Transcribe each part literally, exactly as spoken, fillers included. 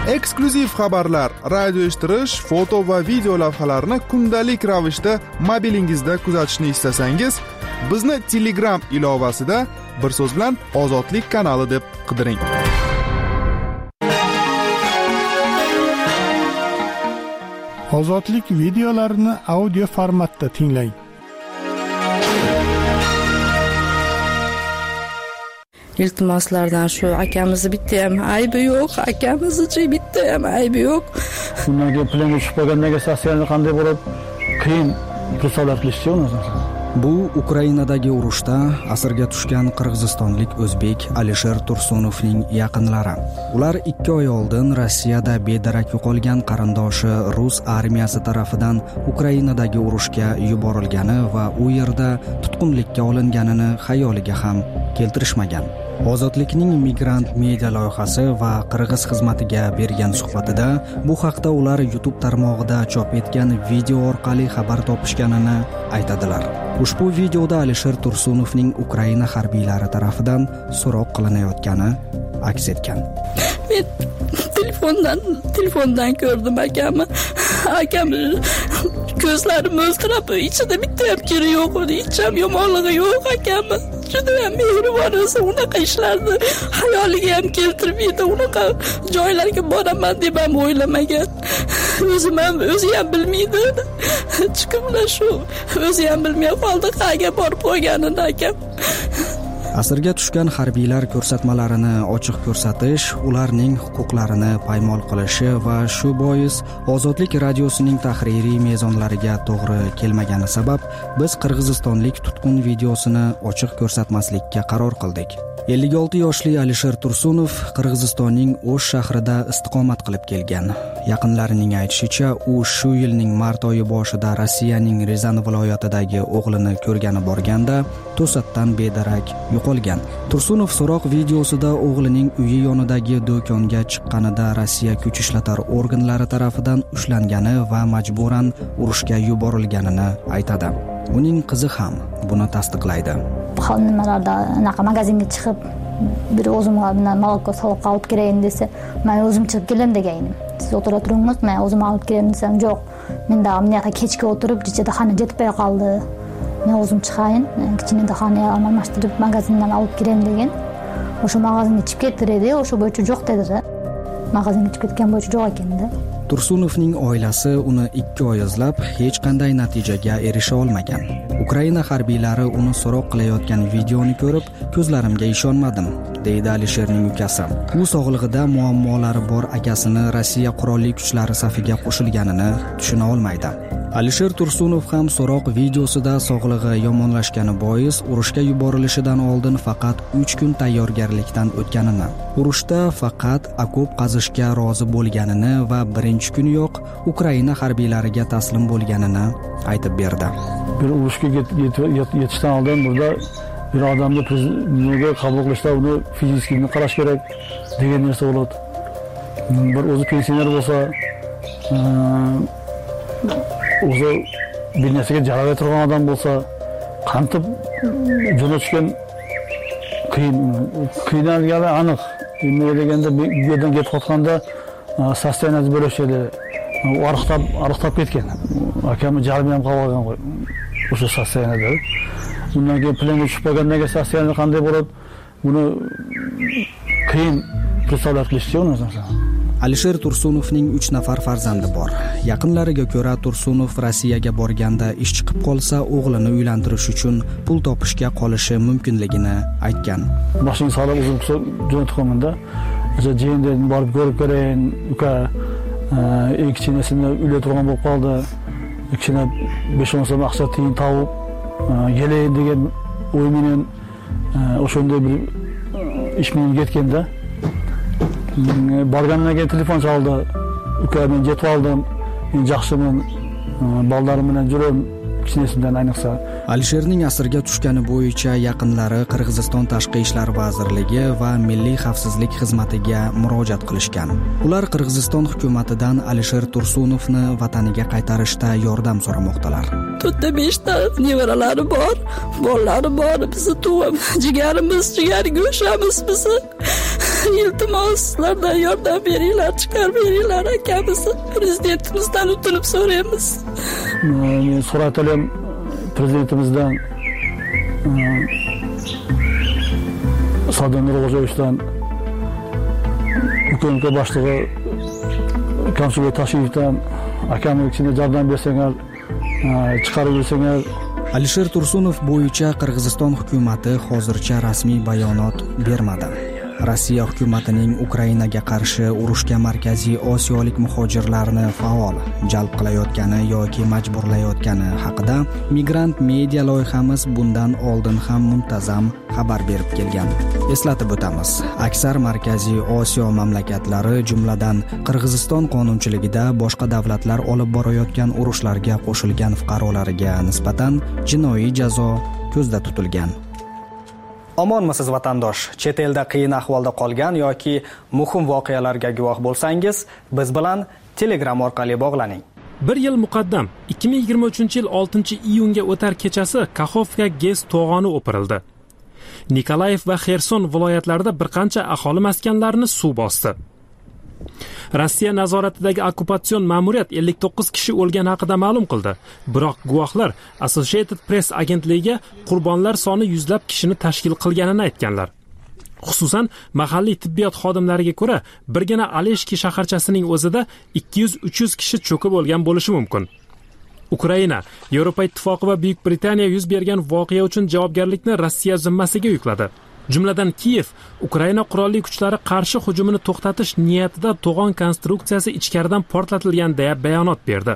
Eksklyuziv xabarlar, radio eshittirish, foto va video lavhalarni kundalik ravishda mobilingizda kuzatishni istasangiz, bizni Telegram ilovasida bir so'z bilan Ozodlik kanali deb qidiring. Ozodlik videolarini audio formatda tinglang. İltimoslardan shu akamizni bitta ham aybi yo'q, akamizni bitta ham aybi yo'q. Bundan keyin planga tushib qolgandan keyin sessiyani qanday bo'lib qiyin hisoblar qilishdi uni. Bu Ukrainadagi urushda asirga tushgan qirg'izistonlik o'zbek Alisher Tursunovning yaqinlari. Ular ikki oy oldin Rossiyada bedarak yo'qolgan qarindoshi Rus armiyasi tarafidan Ukrainadagi urushga yuborilgani va u yerda tutqunlikka olinganini xayoliga ham keltirishmagan. Ozodlikning migrant media loyihasi va qirg'iz xizmatiga bergan suhbatida bu haqda ular YouTube tarmog'ida chop etgan video orqali xabar topishganini aytadilar. Ushbu videoda Alisher Tursunovning Ukraina harbiylari tarafidan so'roq qilinayotgani aks etgan. Men telefondan telefondan ko'rdim akamni. Akam ko'zlari mo'ltirab, ichida bitta ham kiri yo'q, hech ham yomonligi yo'q akamni. Juda ham mehribon o'zi, unaqa ishlarni xayoliga ham keltirmaydi, unaqa joylarga boraman deb ham o'ylamagan. O'zim ham o'zi ham bilmaydi. Chiqimlar shu, o'zi ham bilmay qoldi qayerga borib qo'yganini akam. Asirga tushgan harbiylar ko'rsatmalarini ochiq ko'rsatish, ularning huquqlarini paymol qilishi va shu bois Ozodlik radiosining tahririy mezonlariga to'g'ri kelmagani sabab biz qirg'izistonlik tutqun videosini ochiq ko'rsatmaslikka qaror qildik. ellik olti yoshli Alisher Tursunov Qirg'izistonning O'sh shahrida istiqomat qilib kelgan. Yaqinlarining aytishicha, u shu yilning mart oyi boshida Rossiyaning Rizan viloyatidagi o'g'lini ko'rgani borganda to'satdan bedarak yo'qolgan. Tursunov so'roq videosida o'g'lining uyi yonidagi do'konga chiqqanida Rossiya kuch ishlatar organlari tarafidan ushlangani va majburan urushga yuborilganini aytadi. Uning qizi ham buni tasdiqlaydi. Nimalarda anaqa magazinga chiqib, bir o'zimga bilan moloko saloqqa olib kirayin desa, men o'zim chiqib kelaman deganim. Siz o'tira turingiz, men o'zim olib kiraman desam, yo'q. Menda amniyatga kechga o'tirib, ichida xona jetmay qoldi. Men o'zim chiqayin, kichkina xonaya almashtirib magazindan olib kiraman degan. O'sha magazinga chiqib ketdi, o'sha bo'yicha yo'q dedi. Magazinga chiqib ketgan bo'yicha yo'q ekanda. Tursunovning oilasi uni ikki oy izlab hech qanday natijaga erisha olmagan. Ukraina harbiylari uni so'roq qilayotgan videoni ko'rib, ko'zlarimga ishonmadim, deydi Alisherning ukasi. U sog'lig'ida muammolari bor akasini Rossiya qurolli kuchlari safiga qo'shilganini tushuna olmaydi. Alisher Tursunov ham so'roq videosida sog'lig'i yomonlashgani bois urushga yuborilishidan oldin faqat uch kun tayyorgarlikdan o'tganini, urushda faqat okop qazishga rozi bo'lganini va birinchi kuniyoq Ukraina harbiylariga taslim bo'lganini aytib berdi. Bir urushga yetishdan oldin burada bir odamni nimaga qabul qilishda uni fizikini qarash kerak degan narsa bo'ladi. Bir o'zi pensioner bo'lsa, o'zi bir narsaga javob turgan odam bo'lsa, qancha jo'natishgan qiyin qiynalgani aniq. Nima deganda bu yerdan ketib qolganda sostenaz bo'lishadi. Ariqtab ariqtab ketgan. Akamni jarmi ham qolgan qo'y. O'sha sostenada. Undan keyin planga tushib qolgandan keyin sostenada qanday bo'ladi? Buni qiyin hisoblar qilishdi uni. Alisher Tursunovning uch nafar farzandi bor. Yaqinlariga ko'ra, Tursunov Rossiyaga borganda ish chiqib qolsa, o'g'lini uylantirish uchun pul topishga qolishi mumkinligini aytgan. Boshing solib o'zim jo'natib qo'ymanda, o'sha jeyindan borib ko'rib ko'rayin, uka eng kichkinasini uyda turgan bo'lib qoldi. Kichkina besh o'n so'm aqcha tiyin tavib, yelayin degan o'y bilan o'shunday bir ish bilan ketganda borgandan keyin telefon chaldi. Uka, men yetib oldim. Men yaxshiman. Bolalarim bilan juraman. Kichkinasidan ayniqsa. Alisherning asirga tushgani bo'yicha yaqinlari Qirg'iziston Tashqi ishlar vazirligi va Milliy xavfsizlik xizmatiga murojaat qilishgan. Ular Qirg'iziston hukumatidan Alisher Tursunovni vataniga qaytarishda yordam so'ramoqdalar. to'rtta beshta nevaralari bor, bolalari bor, bizni tug'ib, jigarimiz, jigar go'shamiz bizni. iltimos sizlardan yordam beringlar, chiqarib beringlar akamiz. Prezidentimizdan o'tinib so'raymiz. Men so'ratalim prezidentimizdan, Sadir Nurg'o'zovdan, hukumat boshlig'i Konsullik tashrifdan akamning ichida yordam bersangiz, chiqarib bersangiz. Alisher Tursunov bo'yicha Qirg'iziston hukumatati hozircha rasmiy bayonot bermadi. Rossiya hukumatining Ukrainaga qarshi urushga Markaziy Osiyolik muhojirlarni faol jalb qilayotgani yoki majburlayotgani haqida Migrant Media loyihamiz bundan oldin ham muntazam xabar berib kelgan. Eslatib o'tamiz, aksar Markaziy Osiyo mamlakatlari, jumladan Qirg'iziston qonunchiligida boshqa davlatlar olib borayotgan urushlarga qo'shilgan fuqarolariga nisbatan jinoiy jazo ko'zda tutilgan. Omonmisiz vatandosh? Chet elda qiyin ahvolda qolgan yoki muhim voqealarga guvoh bo'lsangiz, biz bilan Telegram orqali bog'laning. Bir yil muqaddam ikki ming yigirma uchinchi yil oltinchi iyunga o'tar kechasi Kaxovka GES to'g'oni o'pirildi. Nikolayev va Xerson viloyatlarida bir qancha aholi maskanlarini suv bosdi. Rossiya nazoratidagi okkupatsion ma'muriyat ellik to'qqiz kishi o'lgani haqida ma'lum qildi. Biroq guvohlar Associated Press agentligiga qurbonlar soni yuzlab kishini tashkil qilganini aytganlar. Xususan, mahalliy tibbiyot xodimlariga ko'ra, birgina Aleshki shaharchasining o'zida ikki yuz uch yuz kishi cho'kib o'lgan bo'lishi mumkin. Ukraina, Yevropa Ittifoqi va Buyuk Britaniya yuz bergan voqea uchun javobgarlikni Rossiya zimmasiga yukladi. Jumladan Kiyev Ukraina qurolli kuchlari qarshi hujumini to'xtatish niyatida to'g'on konstruksiyasi ichkaridan portlatilgan deya bayonot berdi.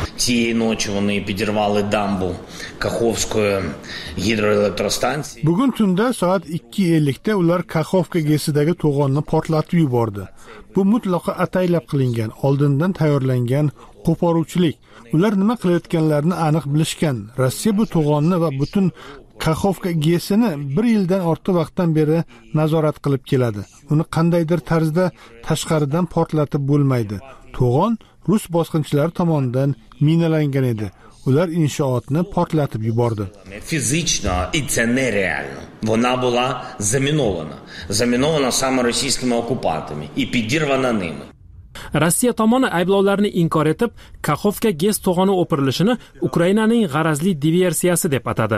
Bugun tunda soat ikki ellik da ular Kaxovka GESidagi to'g'onni portlatib yubordi. Bu mutlaqo ataylab qilingan, oldindan tayyorlangan qo'poruvchilik. Ular nima qilayotganlarini aniq bilishgan. Rossiya bu to'g'onni va butun Kaxovka GESini bir yildan ortiq vaqtdan beri nazorat qilib keladi. Uni qandaydir tarzda tashqaridan portlatib bo'lmaydi. To'g'on rus bosqinchilari tomonidan minalangan edi. Ular inshootni portlatib yubordi. Фізично і це нереально. Вона була замінована. Замінована саме російськими окупантами і підірвана ними. Rossiya tomoni ayblovlarni inkor etib, Kaxovka GES to'g'oni o'pirilishini Ukrainaning g'arazli diversiyasi deb atadi.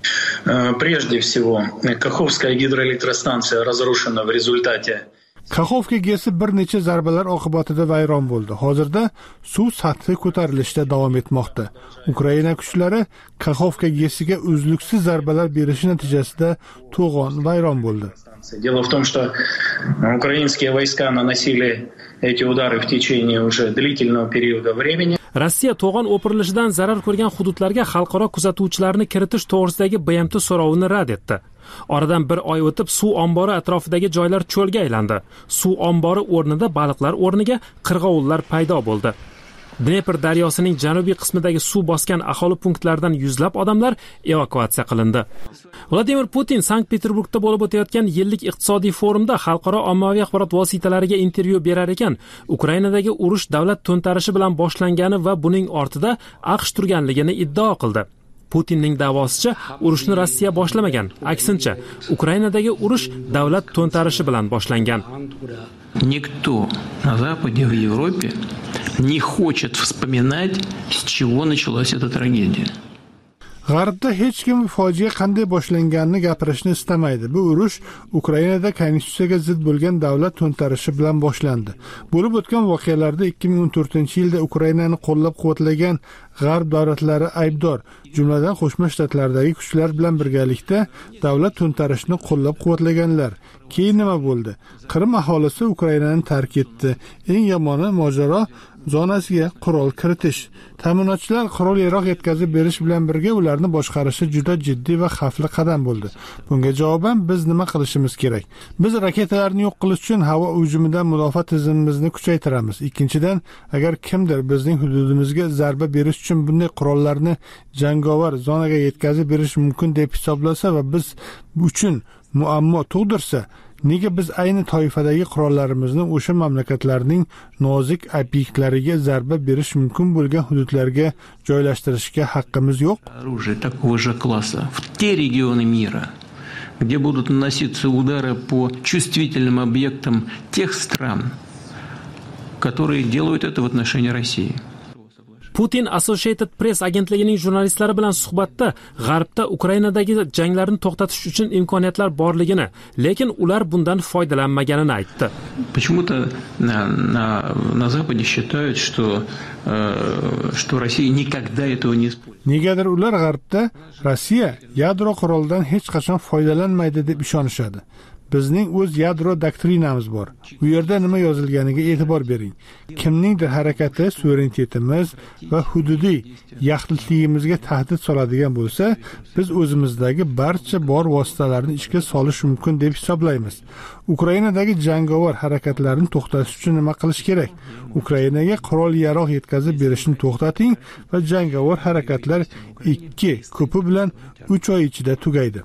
Прежде всего, Каховская гидроэлектростанция разрушена в результате. Kaxovka GESi bir necha zarbalar oqibatida vayron bo'ldi. Hozirda suv sathi ko'tarilishda davom etmoqda. Ukraina kuchlari Kaxovka GESiga uzluksiz zarbalar berishi natijasida to'g'on vayron bo'ldi. Дело в том, что украинские войска наносили эти удары в течение уже длительного периода времени. Rossiya to'g'on o'pirilishidan zarar ko'rgan hududlarga xalqaro kuzatuvchilarni kiritish to'g'risidagi B M T so'rovini rad etdi. Oradan bir oy o'tib suv ombori atrofidagi joylar cho'lga aylandi. Suv ombori o'rnida baliqlar o'rniga qirg'ovullar paydo bo'ldi. Dnepr daryosining janubiy qismidagi suv bosgan aholi punktlaridan yuzlab odamlar evakuatsiya qilindi. Vladimir Putin Sankt-Peterburgda bo'lib o'tayotgan yillik iqtisodiy forumda xalqaro ommaviy axborot vositalariga intervyu berar ekan, Ukrainadagi urush davlat to'ntarishi bilan boshlangani va buning ortida AQSh turganligini iddao qildi. Putinning da'vosicha, urushni Rossiya boshlamagan, aksincha, Ukrainadagi urush davlat to'ntarishi bilan boshlangan. Никто на Западе, в Европе не хочет вспоминать, с чего началась эта трагедия. G'arbda hech kim fojia qanday boshlanganini gapirishni istamaydi. Bu urush Ukrainada konstitutsiyaga zid bo'lgan davlat to'ntarishi bilan boshlandi. Bo'lib o'tgan voqealarda ikki ming o'n to'rtinchi yilda Ukrainani qo'llab-quvvatlagan g'arb davlatlari aybdor, jumladan Qo'shma Shtatlardagi kuchlar bilan birgalikda davlat to'ntarishini qo'llab-quvvatlaganlar. Keyin nima bo'ldi? Qrim aholisi Ukrainani tark etdi. Eng yomoni mojaro zonasiga qurol kiritish. Ta'minotchilar qurol yaroq yetkazib berish bilan birga ularni boshqarishi juda jiddiy va xavfli qadam bo'ldi. Bunga javoban biz nima qilishimiz kerak? Biz raketalarni yo'q qilish uchun havo hujumidan mudofaa tizimimizni kuchaytiramiz. Ikkinchidan, agar kimdir bizning hududimizga zarba berish uchun bunday qurollarni jangovar zonaga yetkazib berish mumkin deb hisoblasa va biz uchun muammo tug'dirsa, nega biz ayni toifadagi qurollarimizni o'sha mamlakatlarning nozik obyektlariga zarba berish mumkin bo'lgan hududlarga joylashtirishga haqqimiz yo'q? Оружие такого же класса в те регионы мира, где будут наноситься удары по чувствительным объектам тех стран, которые делают это в отношении России. Putin Associated Press agentligining jurnalistlari bilan suhbatda G'arbda Ukrainadagi janglarni to'xtatish uchun imkoniyatlar borligini, lekin ular bundan foydalanmaganini aytdi. Почему-то на, на, на Западе считают, что, э, что Россия никогда этого не использует. Negadir ular G'arbda Rossiya yadro qurolidan hech qachon foydalanmaydi deb ishonishadi. Bizning o'z yadro doktrinamiz bor. U yerda nima yozilganiga e'tibor bering. Kimningdir harakati suverenitetimiz va hududiy yaxlitligimizga tahdid soladigan bo'lsa, biz o'zimizdagi barcha bor vositalarni ishga solish mumkin deb hisoblaymiz. Ukrainadagi jangovar harakatlarni to'xtatish uchun nima qilish kerak? Ukrainaga qurol-yarog' yetkazib berishni to'xtating va jangovar harakatlar ikki, ko'pi bilan uch oy ichida tugaydi.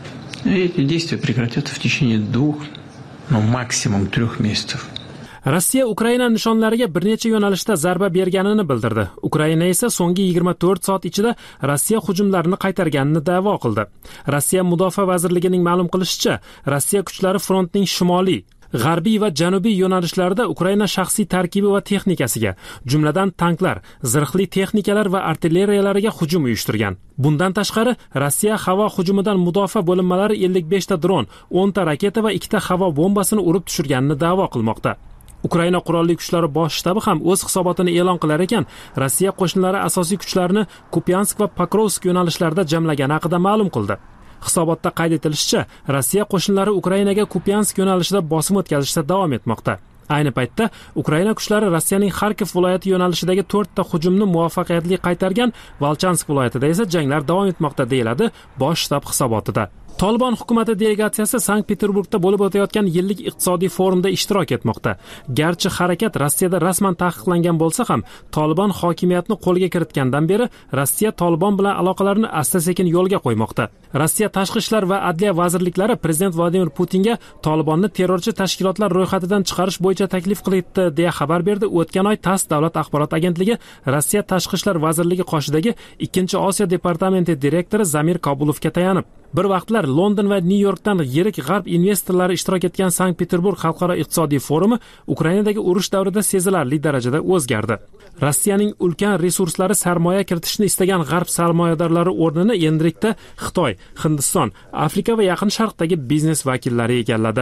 Эти действия прекратятся в течение двух, но максимум трех месяцев. Rossiya Ukraina nishonlariga bir necha yo'nalishda zarba berganini bildirdi. Ukraina esa so'nggi yigirma to'rt soat ichida Rossiya hujumlarini qaytarganini da'vo qildi. Rossiya Mudofaa vazirligining ma'lum qilishicha, Rossiya kuchlari frontning shimoliy, g'arbiy va janubiy yo'nalishlarida Ukraina shaxsiy tarkibi va texnikasiga, jumladan tanklar, zirhli texnikalar va artilleriyalariga hujum uyushtirgan. Bundan tashqari, Rossiya havo hujumidan mudofaa bo'linmalari ellik besh ta dron, o'n ta raketa va ikkita havo bombasini urib tushirganini da'vo qilmoqda. Ukraina qurolli kuchlari bosh shtabi ham o'z hisobotini e'lon qilar ekan, Rossiya qo'shinlari asosiy kuchlarini Kupyansk va Pokrovsk yo'nalishlarida jamlagani haqida ma'lum qildi. Hisobotda qayd etilishicha, Rossiya qo'shinlari Ukrainaga Kupyansk yo'nalishida bosim o'tkazishda davom etmoqda. Ayni paytda Ukraina kuchlari Rossiyaning Kharkiv viloyati yo'nalishidagi to'rt ta hujumni muvaffaqiyatli qaytargan, Volchansk viloyatida esa janglar davom etmoqda deyiladi bosh shtab hisobotida. Tolibon hukumati delegatsiyasi Sankt-Peterburgda bo'lib o'tayotgan yillik iqtisodiy forumda ishtirok etmoqda. Garchi harakat Rossiyada rasman taqiqlangan bo'lsa ham, Tolibon hokimiyatni qo'lga kiritgandan beri Rossiya Tolibon bilan aloqalarini asta-sekin yo'lga qo'ymoqda. Rossiya tashqi ishlar va adliya vazirliklari prezident Vladimir Putinga Tolibonni terrorchi tashkilotlar ro'yxatidan chiqarish bo'yicha taklif qildi deya xabar berdi. O'tgan oy TASS davlat axborot agentligi Rossiya tashqi ishlar vazirligi qoshidagi ikkinchi Osiyo departamenti direktori Zamir Kobulovga tayanib, bir vaqtlar London va Nyu-Yorkdan yirik g'arb investorlari ishtirok etgan Sankt-Peterburg xalqaro iqtisodiy forumi Ukrainadagi urush davrida sezilarli darajada o'zgardi. Rossiyaning ulkan resurslari sarmoya kiritishni istagan g'arb sarmoyadorlari o'rnini endilikda Xitoy, Hindiston, Afrika va Yaqin Sharqdagi biznes vakillari egalladi.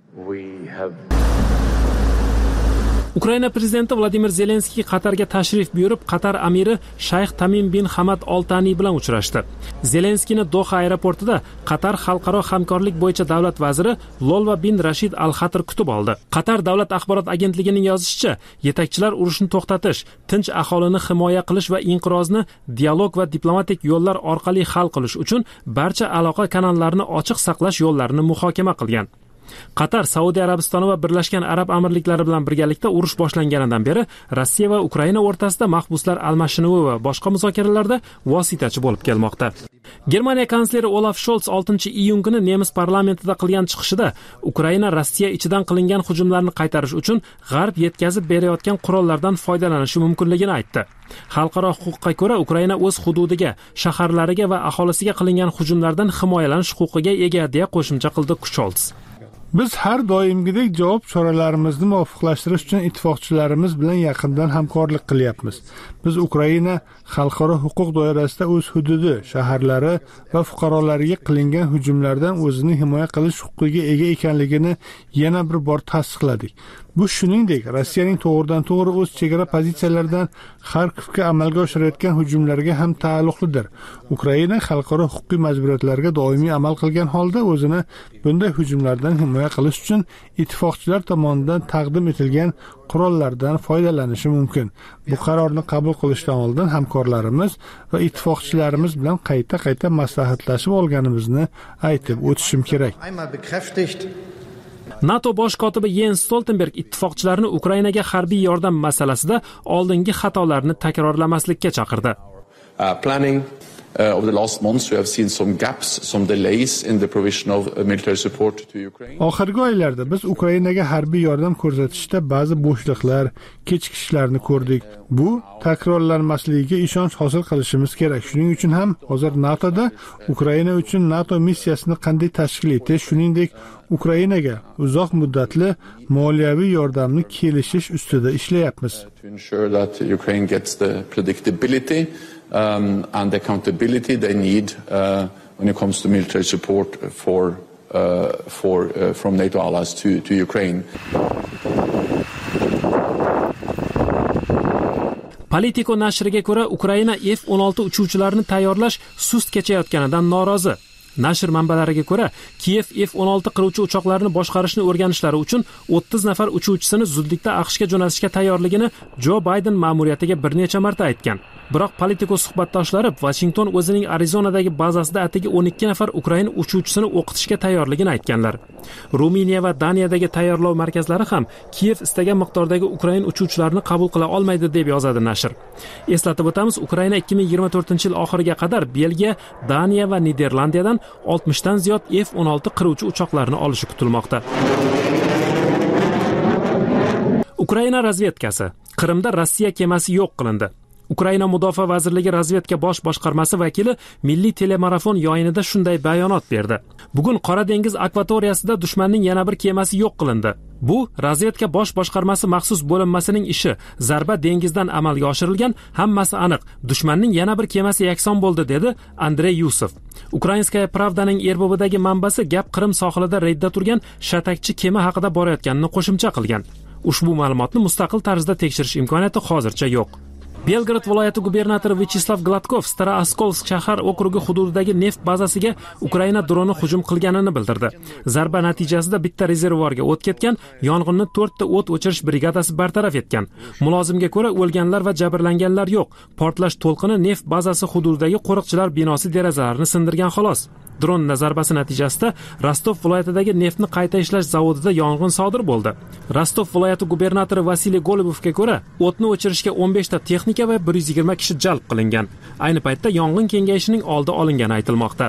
Ukraina prezidenti Vladimir Zelenskiy Qatarga tashrif buyurib, Qatar amiri Shayx Tamim bin Hamad Al Thani bilan uchrashdi. Zelenskiyni Doha aeroportida Qatar xalqaro hamkorlik bo'yicha davlat vaziri Lolva bin Rashid Al Khatir kutib oldi. Qatar davlat axborot agentligining yozishicha, yetakchilar urushni to'xtatish, tinch aholini himoya qilish va inqirozni dialog va diplomatik yo'llar orqali hal qilish uchun barcha aloqa kanallarini ochiq saqlash yo'llarini muhokama qilgan. Qatar, Saudiya Arabistoni va Birlashgan Arab Amirliklari bilan birgalikda urush boshlanganidan beri Rossiya va Ukraina o'rtasida mahbuslar almashinuvi va boshqa muzokaralarda vositachi bo'lib kelmoqda. Germaniya kansleri Olaf Scholz oltinchi iyun kuni nemis parlamentida qilgan chiqishida Ukraina Rossiya ichidan qilingan hujumlarni qaytarish uchun G'arb yetkazib berayotgan qurollardan foydalanishi mumkinligini aytdi. Xalqaro huquqqa ko'ra Ukraina o'z hududiga, shaharlariga va aholisiga qilingan hujumlardan himoyalanish huquqiga ega deya qo'shimcha qildi Scholz. Biz har doimgidek javob choralarimizni muvofiqlashtirish uchun ittifoqchilarimiz bilan yaqindan hamkorlik qilyapmiz. Biz Ukraina xalqaro huquq doirasida o'z hududi, shaharlari va fuqarolariga qilingan hujumlardan o'zini himoya qilish huquqiga ega ekanligini yana bir bor tasdiqladik. Bu shuningdek, Rossiyaning to'g'ridan-to'g'ri o'z chegara pozitsiyalaridan Kharkivga amalga oshirayotgan hujumlarga ham taalluqlidir. Ukraina xalqaro huquqiy majburiyatlarga doimiy amal qilgan holda o'zini bunday hujumlardan himoya qilish uchun ittifoqchilar tomonidan taqdim etilgan qurollardan foydalanishi mumkin. Bu qarorni qabul qilishdan oldin hamkorlarimiz va ittifoqchilarimiz bilan qayta-qayta maslahatlashib olganimizni aytib o'tishim kerak. NATO bosh kotibi Jens Stoltenberg ittifoqchilarni Ukrainaga harbiy yordam masalasida oldingi xatolarni takrorlamaslikka chaqirdi. Uh, over the last months, we have seen some gaps, some delays in the provision of uh, military support to Ukraine. Oxirgi oylarda biz Ukrainaga harbiy yordam ko'rsatishda ba'zi bo'shliqlar, kechikishlarni ko'rdik. Bu takrorlanmasligiga ishonch hosil qilishimiz kerak. Shuning uchun ham hozir NATOda Ukraina uchun NATO missiyasini qanday tashkil etish, shuningdek Ukrainaga uzoq muddatli moliyaviy yordamni kelishish ustida ishlayapmiz. To ensure that Ukraine gets the predictability Um, and the accountability they need uh, when it comes to military support for uh, for uh, from NATO allies to to Ukraine. Politico nashriga ko'ra, Ukraina F o'n olti uchuvchilarini tayyorlash sust kechayotganidan norozi. Nashr manbalariga ko'ra, Kiev F o'n olti qiruvchi uchoqlarini boshqarishni o'rganishlari uchun o'ttiz nafar uchuvchisini zudlikda AQShga jo'natishga tayyorligini Jo Bayden ma'muriyatiga bir necha marta aytgan. Biroq Politico suhbatdoshlari Washington o'zining Arizonadagi bazasida atigi o'n ikki nafar Ukrain uchuvchisini o'qitishga tayyorligini aytganlar. Ruminiya va Daniyadagi tayyorlov markazlari ham Kiev istagan miqdordagi Ukrain uchuvchilarini qabul qila olmaydi deb yozadi nashr. Eslatib o'tamiz, Ukraina ikki ming yigirma to'rtinchi yil oxiriga qadar Belgiya, Daniya va Niderlandiyadan oltmish dan ziyod F o'n olti qiruvchi uchoqlarini olishi kutilmoqda. Ukraina razvedkasi. Qrimda Rossiya kemasi yo'q qilindi. Ukraina Mudofaa vazirligi razvedka bosh boshqarmasi vakili milliy telemarafon yo'yinida shunday bayonot berdi. Bugun Qora dengiz akvatoriyasida dushmanning yana bir kemasi yo'q qilindi. Bu razvedka bosh boshqarmasi maxsus bo'linmasining ishi. Zarba dengizdan amalga oshirilgan, hammasi aniq. Dushmanning yana bir kemasi yakson bo'ldi, dedi Andrey Yusov. Ukrainskaya Pravdaning erbobidagi manbasi gap Qrim sohilida reydda turgan shatakchi kema haqida borayotganini qo'shimcha qilgan. Ushbu ma'lumotni mustaqil tarzda tekshirish imkoniyati hozircha yo'q. Belgrad viloyati gubernatori Vyacheslav Gladkov Stara-Askolsk shahar okrugi hududidagi neft bazasiga Ukraina droni hujum qilganini bildirdi. Zarba natijasida bitta rezervuarga o't ketgan, yong'inni to'rtta o't o'chirish brigadasi bartaraf etgan. Mulozimga ko'ra, o'lganlar va jabrlanganlar yo'q. Portlash to'lqini neft bazasi hududidagi qo'riqchilar binosi derazalarini sindirgan xolos. Dron zarbasi natijasida Rostov viloyatidagi neftni qayta ishlash zavodida yong'in sodir bo'ldi. Rostov viloyati gubernatori Vasiliy Golubovga ko'ra, o'tni o'chirishga o'n besh ta texnika va bir yuz yigirma kishi jalb qilingan. Ayni paytda yong'in kengayishining oldi olingani aytilmoqda.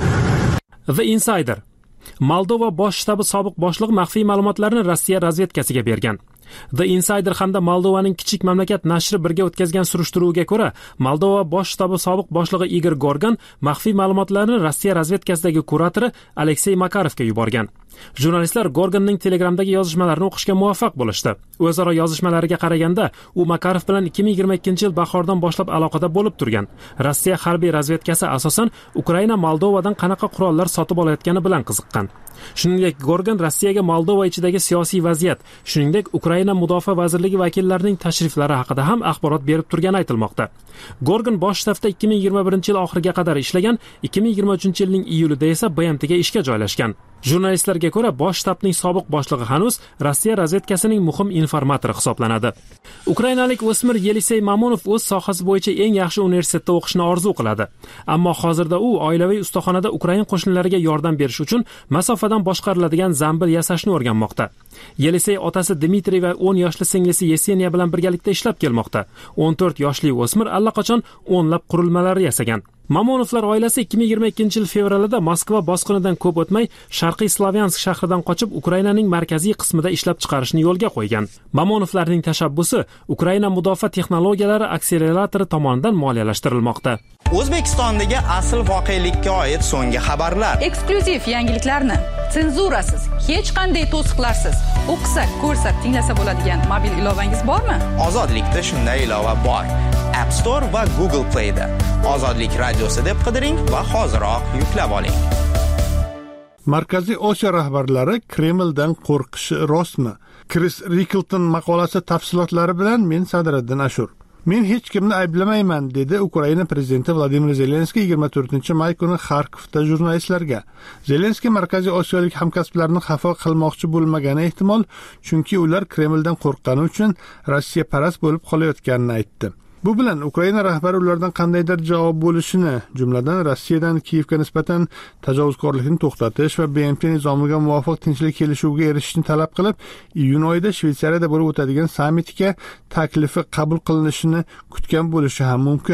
The Insider. Moldova bosh shtabi sobiq boshlig'i maxfiy ma'lumotlarni Rossiya razvedkasiga bergan. The Insider hamda Moldovaning kichik mamlakat nashri birga o'tkazgan surishtiruvga ko'ra, Moldova bosh shtabi sobiq boshlig'i Igor Gorgan maxfiy ma'lumotlarni Rossiya razvedkasidagi kuratori Aleksey Makarovga yuborgan. Jurnalistlar Gorganning Telegramdagi yozishmalarini o'qishga muvaffaq bo'lishdi. O'zaro yozishmalariga qaraganda, u Makarov bilan ikki ming yigirma ikkinchi yil bahordan boshlab aloqada bo'lib turgan. Rossiya harbiy razvedkasi asosan Ukraina Moldovadan qanaqa qurollar sotib olayotgani bilan qiziqqan. Shuningdek, Gorgan Rossiyaga Moldova ichidagi siyosiy vaziyat, shuningdek Ukraina mudofaa vazirligi vakillarining tashriflari haqida ham axborot berib turgani aytilmoqda. Gorgan bosh shtabda ikki ming yigirma birinchi yil oxiriga qadar ishlagan, ikki ming yigirma uchinchi yilning iyulida esa B M T ga ishga joylashgan. Jurnalistlarga ko'ra, bosh shtabning sobiq boshlig'i hanuz Rossiya razvedkasining muhim informatori hisoblanadi. Ukrainalik o'smir Yelisey Mamonov o'z sohasi bo'yicha eng yaxshi universitetda o'qishni orzu qiladi. Ammo hozirda u oilaviy ustaxonada Ukraina qo'shinlariga yordam berish uchun masofadan boshqariladigan zambil yasashni o'rganmoqda. Yelisey otasi Dmitriy va o'n yoshli singlisi Yeseniya bilan birgalikda ishlab kelmoqda. o'n to'rt yoshli o'smir allaqachon o'nlab qurilmalar yasagan. Mamonovlar oilasi ikki ming yigirma ikkinchi yil fevralida Moskva bosqinidan ko'p o'tmay Sharqiy Slavyansk shahridan qochib Ukrainaning markaziy qismida ishlab chiqarishni yo'lga qo'ygan. Mamonovlarning tashabbusi Ukraina mudofaa texnologiyalari akseleratori tomonidan moliyalashtirilmoqda. O'zbekistondagi asl voqelikka oid so'nggi xabarlar, eksklyuziv yangiliklarni senzurasiz, hech qanday to'siqlarsiz o'qisa, ko'rsa, tinglasa bo'ladigan mobil ilovangiz bormi? Ozodlikda shunday ilova bor. App Store va Google Play da Ozodlik radiosi deb qidiring va hoziroq yuklab oling. Markaziy Osiyo rahbarlari Kremldan qo'rqishi rostmi? Chris Rickleton maqolasi tafsilotlari bilan men Sadriddin Ashur. Men hech kimni ayblamayman, dedi Ukraina prezidenti Vladimir Zelenskiy yigirma to'rtinchi may kuni Xarkovda jurnalistlarga. Zelenskiy Markaziy Osiyolik hamkasblarini xafa qilmoqchi bo'lmagani ehtimol, chunki ular Kremldan qo'rqqani uchun Rossiya parast bo'lib qolayotganini aytdi. Bu bilan Ukraina rahbari ulardan qandaydir javob bo'lishini, jumladan Rossiyadan Kiyevga nisbatan tajovuzkorlikni to'xtatish va B M T nizomiga muvofiq tinchlik kelishuviga erishishni talab qilib, iyun oyida Shveysariyada bo'lib o'tadigan sammitga taklifi qabul qilinishini kutgan bo'lishi ham mumkin.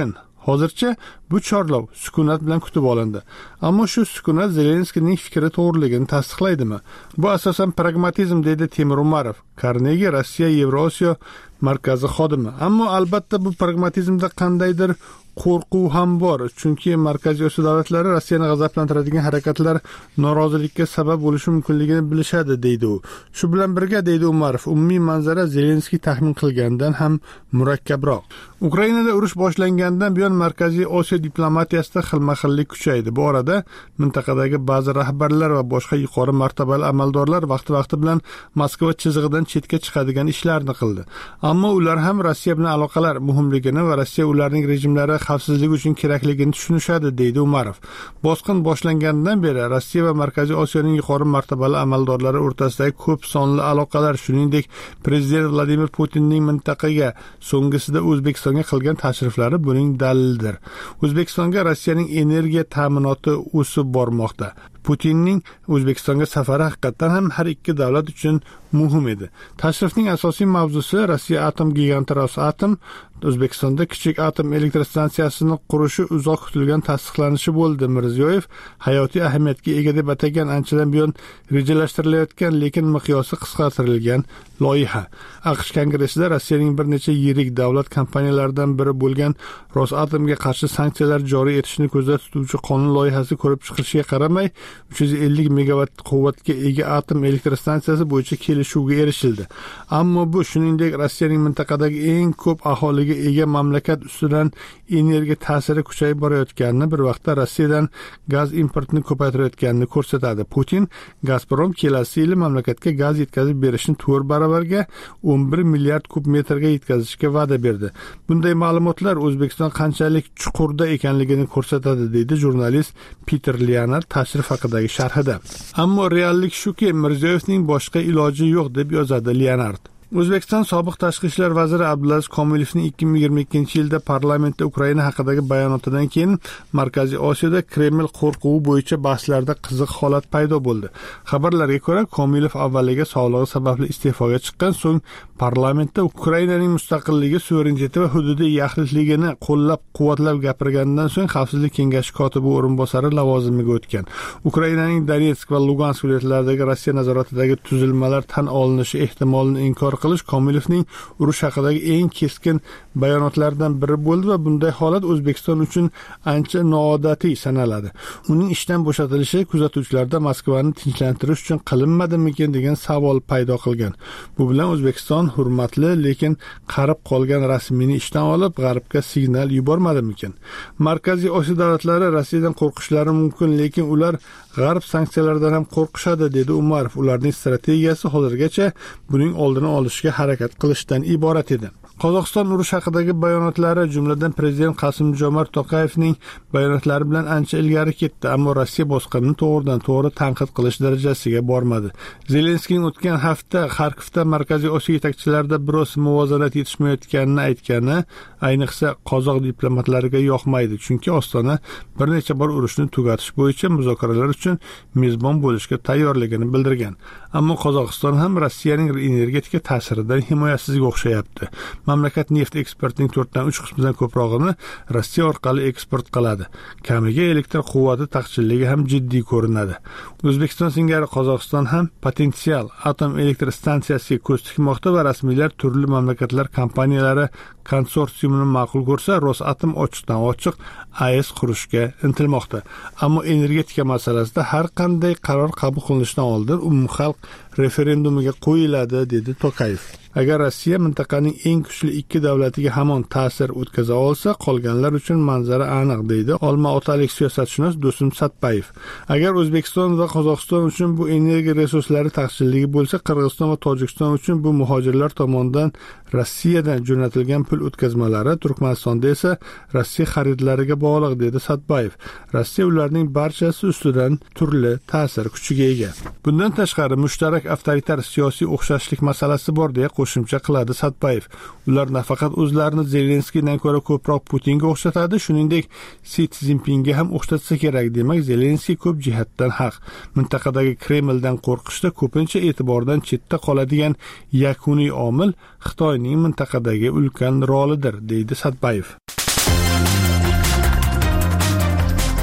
Hozircha bu chorlov sukunat bilan kutib olindi. Ammo shu sukunat Zelenskiyning fikri to'g'riligini tasdiqlaydimi? Bu asosan pragmatizm, dedi Temur Umarov, Carnegie Rossiya Yevrosiyo markazi xodimi. Ammo albatta bu pragmatizmda qandaydir qo'rquv ham bor, chunki Markaziy Osiyo davlatlari Rossiyani g'azablantiradigan harakatlar norozilikka sabab bo'lishi mumkinligini bilishadi, deydi u. Shu bilan birga, deydi Umarov, umumiy manzara Zelenskiy taxmin qilgandan ham murakkabroq. Ukrainada urush boshlangandan buyon Markaziy Osiyo diplomatiyasida xilma-xillik kuchaydi. Bu orada mintaqadagi ba'zi rahbarlar va boshqa yuqori martabali amaldorlar vaqti-vaqti bilan Moskva chizig'idan chetga chiqadigan ishlarni qildi. Ammo ular ham Rossiya bilan aloqalar muhimligini va Rossiya ularning rejimlari xavfsizlik uchun kerakligini tushunishadi, deydi Umarov. Bosqin boshlangandan beri Rossiya va Markaziy Osiyoning yuqori martabali amaldorlari o'rtasidagi ko'p sonli aloqalar, shuningdek prezident Vladimir Putinning mintaqaga, so'nggisida O'zbekistonga qilgan tashriflari buning dalilidir. O'zbekistonga Rossiyaning energiya ta'minoti o'sib bormoqda. Putinning O'zbekistonga safari haqiqatan ham har ikki davlat uchun muhim edi. Tashrifning asosiy mavzusi Rossiya atom giganti Rosatom O'zbekistonda kichik atom elektrostansiyasini qurishi uzoq kutilgan tasdiqlanishi bo'ldi. Mirziyoyev hayotiy ahamiyatga ega deb atagan anchadan buyon rejalashtirilayotgan, lekin miqyosi qisqartirilgan loyiha. AQSh kongressida Rossiyaning bir necha yirik davlat kompaniyalaridan biri bo'lgan Rosatomga qarshi sanksiyalar joriy etishni ko'zda tutuvchi qonun loyihasi ko'rib chiqilishiga qaramay, uch yuz ellik megawatt quvvatga ega atom elektrostansiyasi bo'yicha kelishuvga erishildi. Ammo bu, shuningdek, Rossiyaning mintaqadagi eng ko'p aholiga ega mamlakat ustidan energiya ta'siri kuchayib borayotganini, bir vaqtda Rossiyadan gaz importini ko'paytirayotganini ko'rsatadi. Putin Gazprom kelasi yili mamlakatga gaz yetkazib berishni to'rt baravarga o'n bir milliard kub metrga yetkazishga va'da berdi. Bunday ma'lumotlar O'zbekiston qanchalik chuqurda ekanligini ko'rsatadi, deydi jurnalist Peter Leonard tashrif haqidagi sharhida. Ammo reallik shuki, Mirziyoyevning boshqa iloji yo'q, deb yozadi Leonard. O'zbekiston sobiq tashqi ishlar vaziri Abdulaziz Komilovning ikki ming yigirma ikkinchi yilda parlamentda Ukraina haqidagi bayonotidan keyin Markaziy Osiyoda Kreml qo'rquvi bo'yicha bahslarda qiziq holat paydo bo'ldi. Xabarlarga ko'ra, Komilov avvaliga sog'lig'i sababli iste'foga chiqqan, so'ng parlamentda Ukrainaning mustaqilligi, suvereniteti va hududiy yaxlitligini qo'llab-quvvatlab gapirgandan so'ng Xavfsizlik kengashi kotibi o'rinbosari lavozimiga o'tgan. Ukrainaning Donetsk va Lugansk viloyatlaridagi Rossiya nazoratidagi tuzilmalar tan olinishi ehtimolini inkor qilish Komilovning urush haqidagi eng keskin bayonotlaridan biri bo'ldi va bunday holat O'zbekiston uchun ancha noodatiy sanaladi. Uning ishdan bo'shatilishi kuzatuvchilarda Moskvani tinchlantirish uchun qilinmadimikin degan savol paydo qilgan. Bu bilan O'zbekiston hurmatli, lekin qarib qolgan rasmiyni ishdan olib, G'arbga signal yubormadimikin? Markaziy Osiyo davlatlari Rossiyadan qo'rqishlari mumkin, lekin ular G'arb sanksiyalardan ham qo'rqishadi, dedi Umarov. Ularning strategiyasi hozirgacha buning oldini olishga harakat qilishdan iborat edi. Qozog'iston urush haqidagi bayonotlari, jumladan prezident Qosim-Jomart To'qayevning bayonotlari bilan ancha ilgari ketdi, ammo Rossiya bosqinini to'g'ridan to'g'ri tanqid qilish darajasiga bormadi. Zelenskiyning o'tgan hafta Xarkovda Markaziy Osiyo yetakchilarida biroz muvozanat yetishmayotganini aytgani, ayniqsa qozoq diplomatlariga yoqmaydi, chunki Ostona bir necha bor urushni tugatish bo'yicha muzokaralar uchun mezbon bo'lishga tayyorligini bildirgan. Ammo Qozog'iston ham Rossiyaning energetika ta'siridan himoyasizga o'xshayapti. Mamlakat neft eksportining to'rtdan uch qismidan ko'prog'ini Rossiya orqali eksport qiladi. Kamiga elektr quvvati taqchilligi ham jiddiy ko'rinadi. O'zbekiston singari Qozog'iston ham potensial atom elektr stansiyasiga ko'z tikmoqda va rasmiylar turli mamlakatlar kompaniyalari konsorsiumini ma'qul ko'rsa, Rosatom ochiqdan ochiq A E S qurishga intilmoqda. Ammo energetika masalasida har qanday qaror qabul qilinishdan oldin umumxalq referendumiga qo'yiladi, dedi To'qayev. Agar Rossiya mintaqaning eng kuchli ikki davlatiga hamon ta'sir o'tkaza olsa, qolganlar uchun manzara aniq, deydi olmaotalik siyosatshunos Do'stum Satpayev. Agar O'zbekiston va Qozog'iston uchun bu energiya resurslari taqchilligi bo'lsa, Qirg'iziston va Tojikiston uchun bu muhojirlar tomonidan Rossiyadan jo'natilgan pul o'tkazmalari, Turkmanistonda esa Rossiya xaridlariga bog'liq, dedi Satpayev. Rossiya ularning barchasi ustidan turli ta'sir kuchiga ega. Bundan tashqari mushtarak avtoritar siyosiy o'xshashlik masalasi bor, deya qo'shimcha qiladi Satpayev. Ular nafaqat o'zlarini Zelenskiydan ko'ra ko'proq Putinga o'xshatadi, shuningdek Si Szinpinga ham o'xshatsa kerak. Demak, Zelenskiy ko'p jihatdan haq. Mintaqadagi Kremldan qo'rqishda ko'pincha e'tibordan chetda qoladigan yakuniy omil Xitoyning mintaqadagi ulkan rolidir, deydi Satpayev.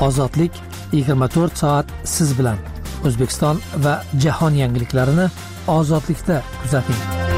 Ozodlik yigirma to'rt soat siz bilan. O'zbekiston va jahon yangiliklarini Ozodlikda kuzating.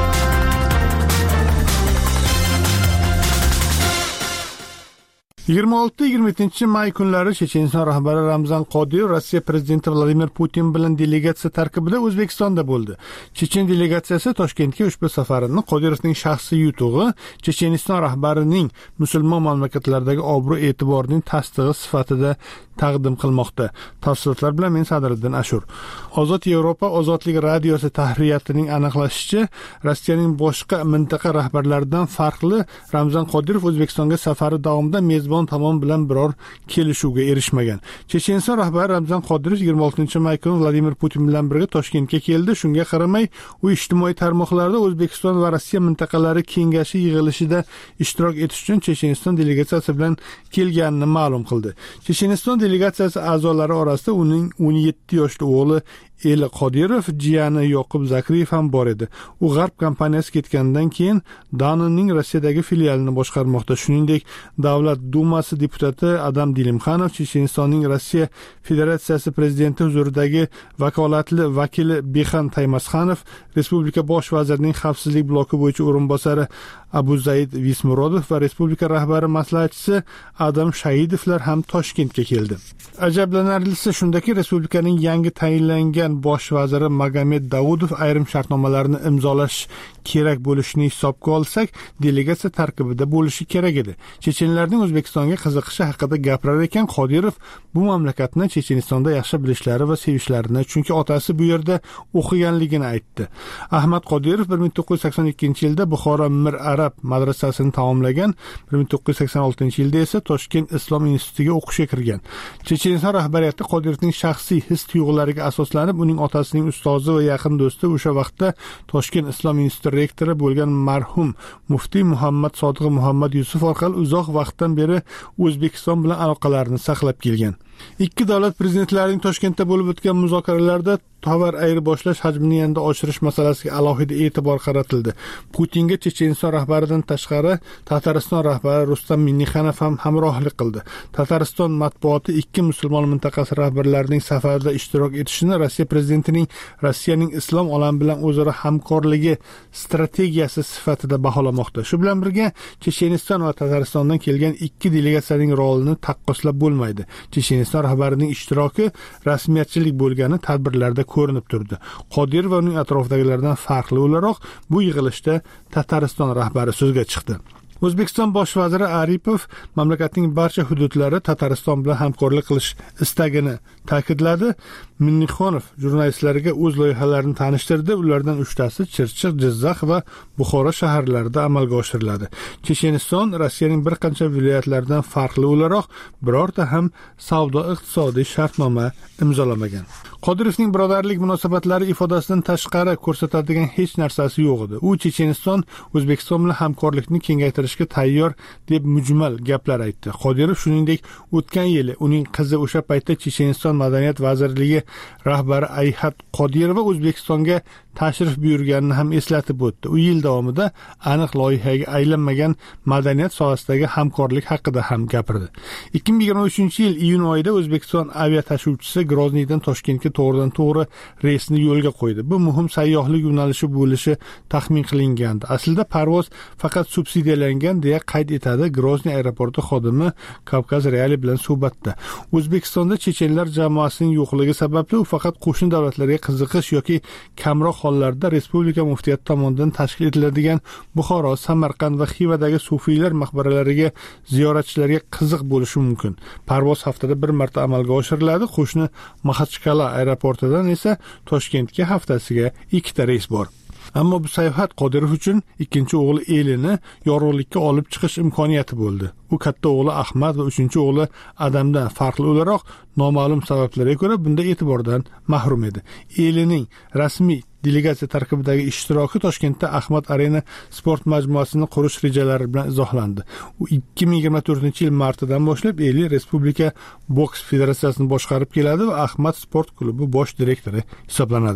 yigirma olti yigirma yettinchi may kunlari Checheniston rahbari Ramzan Qodirov Rossiya prezidenti Vladimir Putin bilan delegatsiya tarkibida O'zbekistonda bo'ldi. Chechen delegatsiyasi Toshkentga ushbu safarini Qodirovning shaxsiy yutug'i, Checheniston rahbarining musulmon mamlakatlardagi obro' e'tiborining tasdig'i sifatida taqdim qilmoqda. Tafsilotlar bilan men Sadriddin Ashur. Ozod Yevropa ozodlik radiosi tahriyatining aniqlashicha, Rossiyaning boshqa mintaqa rahbarlaridan farqli Ramzan Qodirov O'zbekistonga safari davomida mezbon tomon bilan biror kelishuvga erishmagan. Checheniston rahbari Ramzan Qodirov yigirma oltinchi may kuni Vladimir Putin bilan birga Toshkentga keldi. Shunga qaramay, u ijtimoiy tarmoqlarda O'zbekiston va Rossiya mintaqalari kengashi yig'ilishida ishtirok etish uchun Checheniston delegatsiyasi bilan kelganini ma'lum qildi. Checheniston delegatsiyasi a'zolari orasida uning o'n yetti yoshli o'g'li Eli Qodirov, jiyani Yoqub Zakriyev ham bor edi. U G'arb kompaniyasi ketgandan keyin Danonning Rossiyadagi filialini boshqarmoqda. Shuningdek, Davlat Dumasi deputati Adam Dilimxanov, Chechenistonning Rossiya Federatsiyasi prezidenti huzuridagi vakolatli vakili Bexan Taymasxanov, Respublika bosh vazirining xavfsizlik bloki bo'yicha o'rinbosari Abuzaid Vismurodov va respublika rahbari maslahatchisi Adam Shahidovlar ham Toshkentga keldi. Ajablanarlisi shundaki, respublikaning yangi tayinlangan bosh vaziri Magomed Davudov ayrim shartnomalarni imzolash kerak bo'lishini hisobga olsak, delegatsiya tarkibida bo'lishi kerak edi. Chechenlarning O'zbekistonga qiziqishi haqida gapirar ekan, Qodirov bu mamlakatni Chechenistonda yaxshi bilishlari va sevishlarini, chunki otasi bu yerda o'qiganligini aytdi. Ahmad Qodirov bir ming to'qqiz yuz sakson ikkinchi yilda Buxoro Mir Arab madrasasini tamomlagan, bir ming to'qqiz yuz sakson oltinchi yilda esa Toshkent Islom institutiga o'qishga kirgan. Checheniston rahbariyati Qodirovning shaxsiy his-tuyg'ulariga asoslanib, uning otasining ustozi va yaqin do'sti, o'sha vaqtda Toshkent Islom instituti rektori bo'lgan marhum muftiy Muhammad Sodiq Muhammad Yusuf orqali uzoq vaqtdan beri O'zbekiston bilan aloqalarini saqlab kelgan. Ikki davlat prezidentlarining Toshkentda bo'lib o'tgan muzokaralarda tovar ayirboshlash hajmini yanada oshirish masalasiga alohida e'tibor qaratildi. Putinga Checheniston rahbaridan tashqari Tatariston rahbari Rustam Minnixanov ham hamrohlik qildi. Tatariston matbuoti ikki musulmon mintaqasi rahbarlarining safarda ishtirok etishini Rossiya prezidentining Rossiyaning islom olami bilan o'zaro hamkorligi strategiyasi sifatida baholamoqda. Shu bilan birga Checheniston va Tataristondan kelgan ikki delegatsiyaning rolini taqqoslab bo'lmaydi. Checheniston rahbarining ishtiroki rasmiyatchilik bo'lgani tadbirlarda ko'rinib turdi. Qodirov va uning atrofidagilardan farqli o'laroq bu yig'ilishda Tatariston rahbari so'zga chiqdi. O'zbekiston bosh vaziri Aripov mamlakatning barcha hududlari Tatariston bilan hamkorlik qilish istagini ta'kidladi. Minnixonov jurnalistlarga o'z loyihalarini tanishtirdi. Ulardan uchtasi Chirchiq, Jizzax va Buxoro shaharlarida amalga oshiriladi. Checheniston Rossiyaning bir qancha viloyatlaridan farqli o'laroq birorta ham savdo-iqtisodiy shartnoma imzolamagan. Qodirovning birodarlik munosabatlari ifodasidan tashqari ko'rsatadigan hech narsasi yo'q edi. U Checheniston O'zbekiston bilan hamkorlikni kengaytirishga tayyor deb mujmal gaplar aytdi. Qodirov shuningdek, o'tgan yili uning qizi o'sha paytda Checheniston madaniyat vazirligi rahbari Ayhat Qodirova O'zbekistonga tashrif buyurganini ham eslatib o'tdi. U yil davomida aniq loyihaga aylanmagan madaniyat sohasidagi hamkorlik haqida ham gapirdi. ikki ming yigirma uchinchi yil iyun oyida O'zbekiston aviatashuvchisi Grozniydan Toshkentga to'g'ridan to'g'ri reysni yo'lga qo'ydi. Bu muhim sayyohlik yo'nalishi bo'lishi taxmin qilingandi. Aslida parvoz faqat subsidiyalangan deya qayd etadi Grozniy aeroporti xodimi Kavkaz Reali bilan suhbatda. O'zbekistonda chechenlar jamoasining yo'qligi sababli u faqat qo'shni davlatlarga qiziqish yoki kamroq hollarda respublika muftiyati tomonidan tashkil etiladigan Buxoro, Samarqand va Xivadagi sufiylar maqbaralariga ziyoratchilarga qiziq bo'lishi mumkin. Parvoz haftada bir marta amalga oshiriladi. Qo'shni Maxachkala aeroportidan esa Toshkentga haftasiga ikkita reys bor. Ammo bu sayohat Qodirov uchun ikkinchi o'g'li Elini yorug'likka olib chiqish imkoniyati bo'ldi. U katta o'g'li Ahmad va uchinchi o'g'li Adamdan farqli o'laroq noma'lum sabablarga ko'ra bunda e'tibordan mahrum edi. Elining rasmiy delegatsiya tarkibidagi ishtiroki Toshkentda Ahmad Arena sport majmuasini qurish rejalari bilan izohlandi. U ikki ming yigirma to'rtinchi yil martidan boshlab Eli Respublika boks federatsiyasini boshqarib keladi va Ahmad sport klubi bosh direktori hisoblanadi.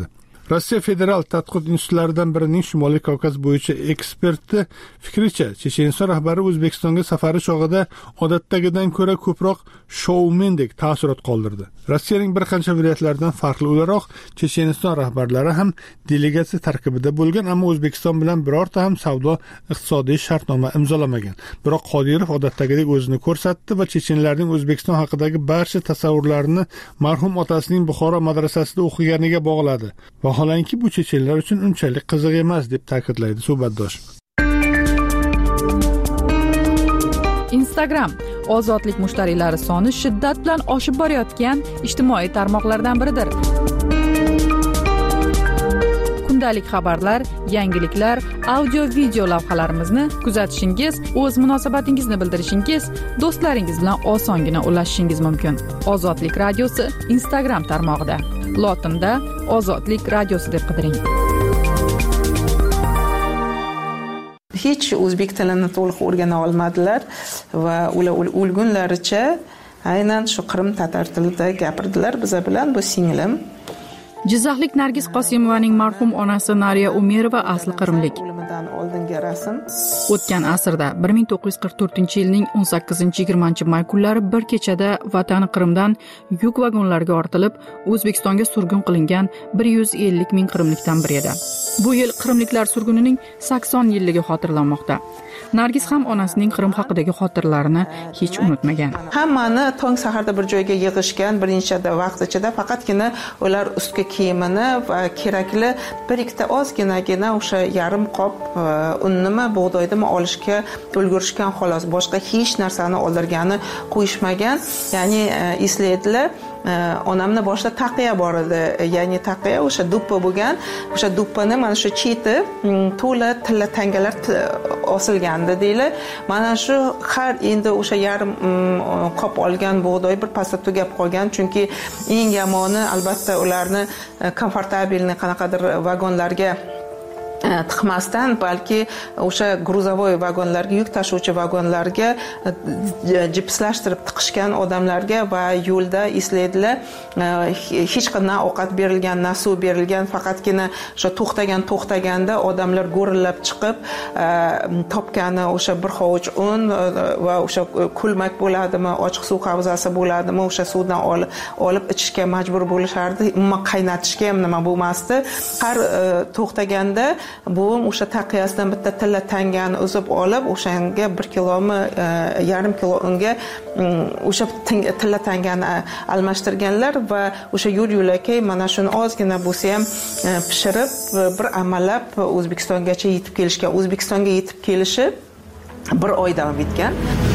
Rossiya federal tadqiqot institutlaridan birining Shimoliy Kavkaz bo'yicha eksperti fikricha, Checheniston rahbari O'zbekistonga safari chog'ida odatdagidan ko'ra ko'proq shoumendek taassurot qoldirdi. Rossiyaning bir qancha viloyatlaridan farqli o'laroq, Checheniston rahbarlari ham delegatsiya tarkibida bo'lgan, ammo O'zbekiston bilan birorta ham savdo iqtisodiy shartnoma imzolamagan. Biroq Qodirov odatdagidek o'zini ko'rsatdi va chechenlarning O'zbekiston haqidagi barcha tasavvurlarini marhum otasining Buxoro madrasasida o'qiganiga bog'ladi. Vaholanki bu chechenlar uchun unchalik qiziq emas deb ta'kidlaydi suhbatdosh. Instagram ozodlik mushtariylari soni shiddat bilan oshib borayotgan ijtimoiy tarmoqlardan biridir. Kundalik xabarlar, yangiliklar, audio-video lavhalarimizni kuzatishingiz, o'z munosabatingizni bildirishingiz, do'stlaringiz bilan osongina ulashishingiz mumkin. Ozodlik radiosi Instagram tarmog'ida. Lotinda Ozodlik radiosi deb qidiring. Hech o'zbek tilini to'liq o'rgana olmadilar va ular o'lgunlaricha aynan shu Qrim tatar tilida gapirdilar biza bilan. Bu singlim. Jizzaxlik Nargiz Qosimovaning marhum onasi Nariya Umerova asli qrimlik. Oldingi rasm. O'tgan asrda bir ming to'qqiz yuz qirq to'rtinchi yilning o'n sakkizinchi yigirmanchi may kunlari bir kechada vatani Qrimdan yuk vagonlarga ortilib, O'zbekistonga surgun qilingan bir yuz ellik ming qrimlikdan biri edi. Bu yil qrimliklar surgunining sakson yilligi xotirlanmoqda. Nargiz ham onasining Qrim haqidagi xotiralarini hech unutmagan. Hammani tong saharda bir joyga yig'ishgan, birinchi vaqt ichida faqatgina ular ustki kiyimini va kerakli bir ikkita ozginagina o'sha yarim qop unnimi, bug'doydimi olishga ulgurishgan xolos. Boshqa hech narsani oldirgani qo'yishmagan. Ya'ni eslaydilar, onamni boshida taqiya bor edi. Ya'ni taqiya o'sha duppa bo'lgan. O'sha duppani mana shu cheti to'la tilla tangalar osilgandi deylar. Mana shu har endi o'sha yarim qop olgan bug'doy bir pasda tugab qolgan, chunki eng yomoni albatta ularni komfortabilni qanaqadir vagonlarga tiqmasdan, balki o'sha gruzavoy vagonlarga, yuk tashuvchi vagonlarga jipslashtirib tiqishgan odamlarga va yo'lda eslaydilar, hech qanday ovqat berilgan, na suv berilgan, faqatgina o'sha to'xtagan to'xtaganda odamlar go'rillab chiqib topgani o'sha bir hovuch un va o'sha kulmak bo'ladimi, ochiq suv havzasi bo'ladimi, o'sha suvdan olib ichishga majbur bo'lishardi. Umuman qaynatishga ham nima bo'lmasdi. Har to'xtaganda buvim o'sha taqiyasidan bitta tilla tangani uzib olib, o'shanga bir kilomi, yarim kilo unga o'sha tilla tangani almashtirganlar va o'sha yo'l yo'lakay mana shuni ozgina bo'lsa ham pishirib bir amallab O'zbekistongacha yetib kelishgan. O'zbekistonga yetib kelishi bir oy davom etgan.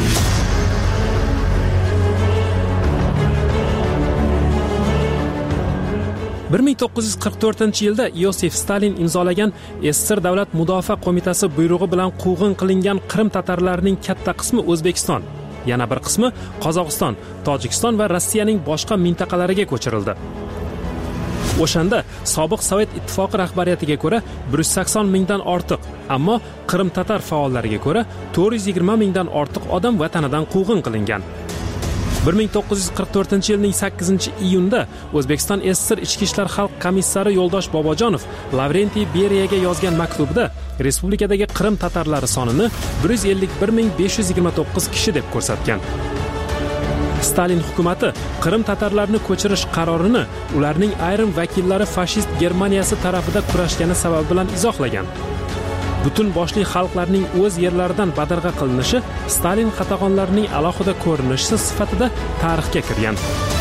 bir ming to'qqiz yuz qirq to'rtinchi yilda Iosif Stalin imzolagan S S R Davlat Mudofaa qo'mitasi buyrug'i bilan quvg'in qilingan Qrim tatarlarining katta qismi O'zbekiston, yana bir qismi Qozog'iston, Tojikiston va Rossiyaning boshqa mintaqalariga ko'chirildi. O'shanda sobiq Sovet ittifoqi rahbariyatiga ko'ra bir yuz sakson mingdan ortiq, ammo Qrim tatar faollariga ko'ra to'rt yuz yigirma mingdan ortiq odam vatanidan quvg'in qilingan. bir ming to'qqiz yuz qirq to'rtinchi yilning sakkizinchi iyunda O'zbekiston S S R Ichki ishlar xalq komissari Yo'ldosh Bobojonov Lavrentiy Beriyaga yozgan maktubda respublikadagi Qrim tatarlari sonini bir yuz ellik bir ming besh yuz yigirma to'qqiz kishi deb ko'rsatgan. Stalin hukumati Qrim tatarlarini ko'chirish qarorini ularning ayrim vakillari fashist Germaniyasi tarafida kurashgani sababi bilan izohlagan. Butun boshli xalqlarning o'z yerlaridan badarg'a qilinishi Stalin qatag'onlarining alohida ko'rinishi sifatida tarixga kirgan.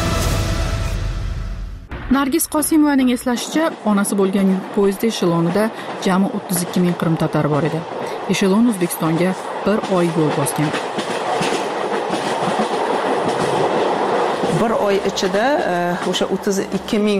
Nargiz Qosimovaning eslashicha, onasi bo'lgan yuk poyezdi eshelonida jami o'ttiz ikki ming Qrim tatar bor edi. Eshelon O'zbekistonga bir oy yo'l bosgan. Bir oy ichida o'sha o'ttiz ikki ming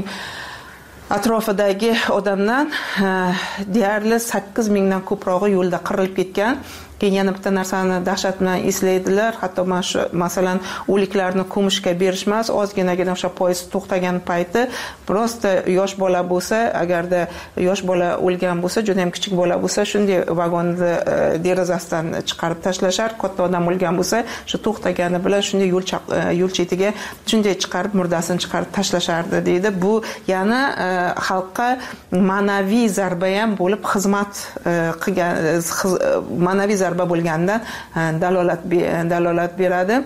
atrofidagi odamdan deyarli sakkiz mingdan ko'prog'i yo'lda qirilib ketgan. keyin yana bitta narsani dahshat bilan eslaydilar, hatto mana shu masalan o'liklarni ko'mishga berishmas, ozginagina o'sha poyezd to'xtagan payti просто yosh bola bo'lsa, agarda yosh bola o'lgan bo'lsa, juda ham kichik bola bo'lsa, shunday vagonni derazasidan chiqarib tashlashar, katta odam o'lgan bo'lsa, shu to'xtagani bilan shunday yo'l yo'l chetiga shunday chiqarib murdasini chiqarib tashlashardi deydi. Bu yana xalqqa ma'naviy zarba ham bo'lib xizmat qilgan, ma'naviy zarba bo'lganidan dalolat dalolat beradi.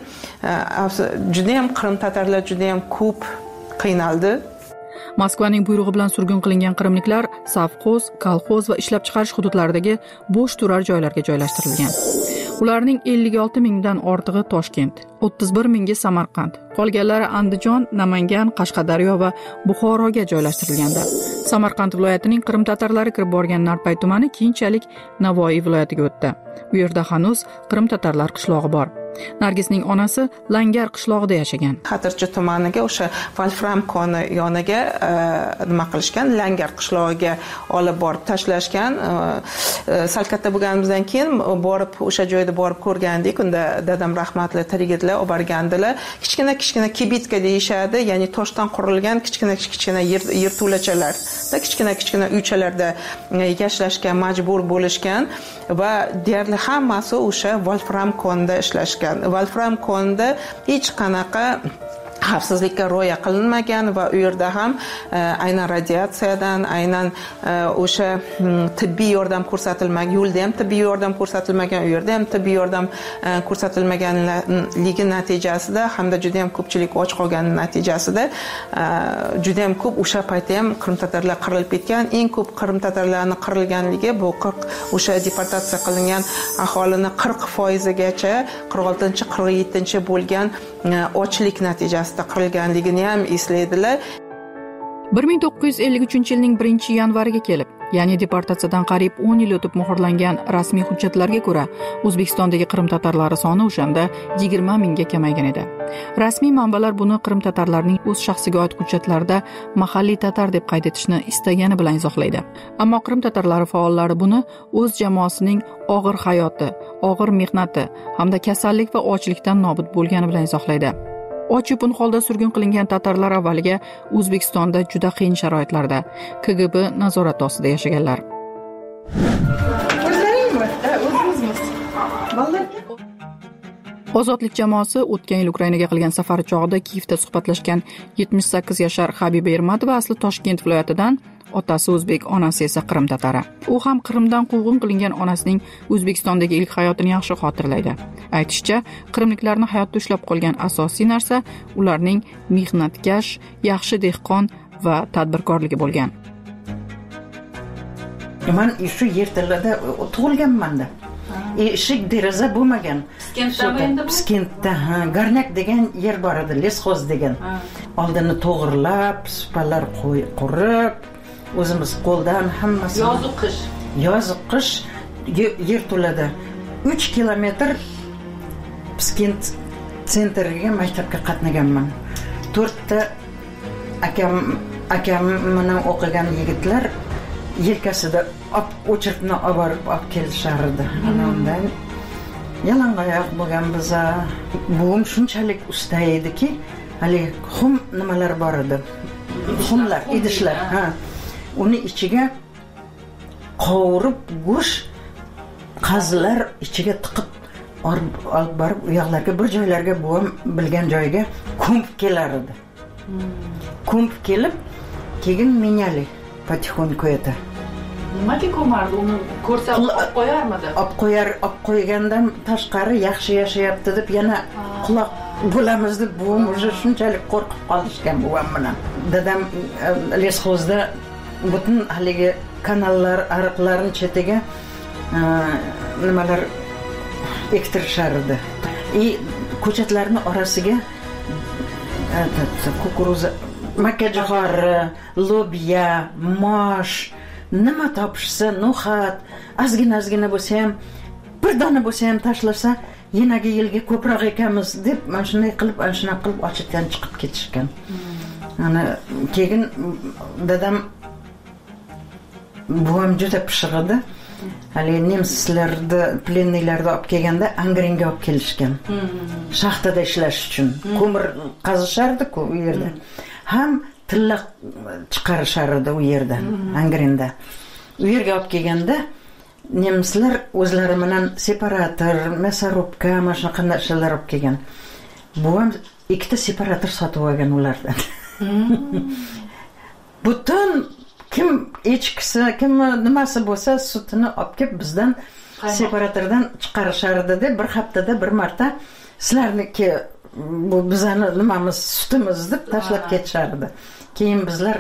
Juda ham Qrim tatarlar juda ham ko'p qiynaldi. Moskvaning buyrug'i bilan surgun qilingan qrimliklar savxoz, kolxoz va ishlab chiqarish hududlaridagi bo'sh turar joylarga joylashtirilgan. Ularning ellik olti mingdan ortig'i Toshkent, o'ttiz bir mingi Samarqand, qolganlari Andijon, Namangan, Qashqadaryo va Buxoroga joylashtirilgandi. Samarqand viloyatining Qrim tatarlari kirib borgan Narpay tumani keyinchalik Navoiy viloyatiga o'tdi. Bu yerda hanuz Qrim tatarlar qishlog'i bor. Nargisning onasi Langar qishlog'ida yashagan. Xatirchi tumaniga o'sha Wolfram koni yoniga nima qilishgan, Langar qishlog'iga olib borib tashlashgan. Sal katta bo'lganimizdan keyin borib o'sha joyda borib ko'rgandik. Unda dadam rahmatli tirigitlar olib borgandilar. Kichkina kichkina kibitka deyishadi, ya'ni toshdan qurilgan kichkina kichkina yerto'lachalar, kichkina kichkina uychalarda yashashga majbur bo'lishgan va deyarli hammasi o'sha Wolfram konda ishlashgan. Wolfram konda hech qanaqa xavfsizlikka rioya qilinmagan va u yerda ham aynan radiatsiyadan, aynan o'sha tibbiy yordam ko'rsatilmagan, yo'lda ham tibbiy yordam ko'rsatilmagan, u yerda ham tibbiy yordam ko'rsatilmaganligi natijasida hamda juda ham ko'pchilik och qolgani natijasida juda ham ko'p o'sha paytda ham Qrim tatarlar qirilib ketgan. Eng ko'p Qrim tatarlarni qirilganligi bu qirq o'sha deportatsiya qilingan aholini qirq foizigacha qirq oltinchi qirq yettinchi bo'lgan ochlik natijasida qirilganligini ham eslaydilar. bir ming to'qqiz yuz ellik uchinchi yilning birinchi yanvariga kelib, ya'ni deportatsiyadan qariyb o'n yil o'tib muhrlangan rasmiy hujjatlarga ko'ra, O'zbekistondagi Qrim tatarlari soni o'shanda yigirma mingga kamaygan edi. Rasmiy manbalar buni Qrim tatarlarining o'z shaxsiga oid hujjatlarida mahalliy tatar deb qayd etishni istagani bilan izohlaydi. Ammo Qrim tatarlari faollari buni o'z jamoasining og'ir hayoti, og'ir mehnati hamda kasallik va ochlikdan nobud bo'lgani bilan izohlaydi. Och-yupun holda surgun qilingan tatarlar avvaliga O'zbekistonda juda qiyin sharoitlarda K G B nazorati ostida yashaganlar. Ozodlik jamoasi o'tgan yil Ukrainaga qilgan safari chog'ida Kiyevda suhbatlashgan yetmish sakkiz yashar Habiba Ermatova asli Toshkent viloyatidan, otasi o'zbek, onasi esa Qrim tatari. U ham Qrimdan quvg'in qilingan onasining O'zbekistondagi ilk hayotini yaxshi xotirlaydi. Aytishicha, qrimliklarni hayotda ushlab qolgan asosiy narsa ularning mehnatkash, yaxshi dehqon va tadbirkorligi bo'lgan. Men shu yerlarda tug'ilganman-da. Eshik deraza bo'lmagan. Piskentda, ha, Garnak degan yer bor edi, lesxoz degan. Oldini to'g'irlab, supalar qurib, o'zimiz qo'ldan hammasi. Yozuq qish. Yozuq qish yerto'lada uch kilometr Piskent sentriga maktabga qatnaganman. to'rtta akam akam bilan o'qigan yigitlar yelkasida o'chirtni olib borib olib kelishardi. Onamdan yalangoyoq bo'lgan biz. Buvim shunchalik usta ediki, hali xum nimalar bor edi. Xumlar, idishlar, ha. Uni ichiga qovurib go'sht qazilar ichiga tiqib olib borib u yoqlarga bir joylarga buvim bilgan joyga ko'mib kelar edi. Ko'mib kelib, keyin menyali потихоньку это. Nimaga ko'mardi? Uni ko'rsa olib qo'yarmidi? Olib qo'yar, olib qo'ygandan tashqari yaxshi yashayapti deb yana quloq bo'lamiz deb buvim o'zi shunchalik qo'rqib qolishgan buvim bilan. Dadam lesxozda butun haligi kanallar, ariqlarning chetiga nimalar ektirishar edi. И ko'chatlarning orasiga kukuruza, makkajo'xori, lobiya, mosh, nima topishsa, no'xat, ozgina-ozgina bo'lsa ham, bir dona bo'lsa ham tashlasa, yinaga yilga ko'proq ekamiz deb, mana shunday qilib, ana shunday qilib ochitdan chiqib ketishgan. Ana keyin dadam buvim juda pishiq edi. hali nemslarni plennilarni olib kelganda Angrenga olib kelishgan. Shaxtada ishlash uchun. Ko'mir qazishardi-ku u yerda. Ham tilla chiqarishardi u yerdan, Angrenda. U yerga olib kelganda nemislar o'zlari bilan separator, мясорубка, mana shunaqa narsalar olib kelgan. Bu ham ikkita separator sotib olgan ulardan. Butun kim echkisi, kim nimasi bo'lsa sutini olib kelib bizdan separatordan chiqarishardi deb bir haftada bir marta sizlarniki bu bizani nimamiz sutimiz deb tashlab ketishardi. Keyin bizlar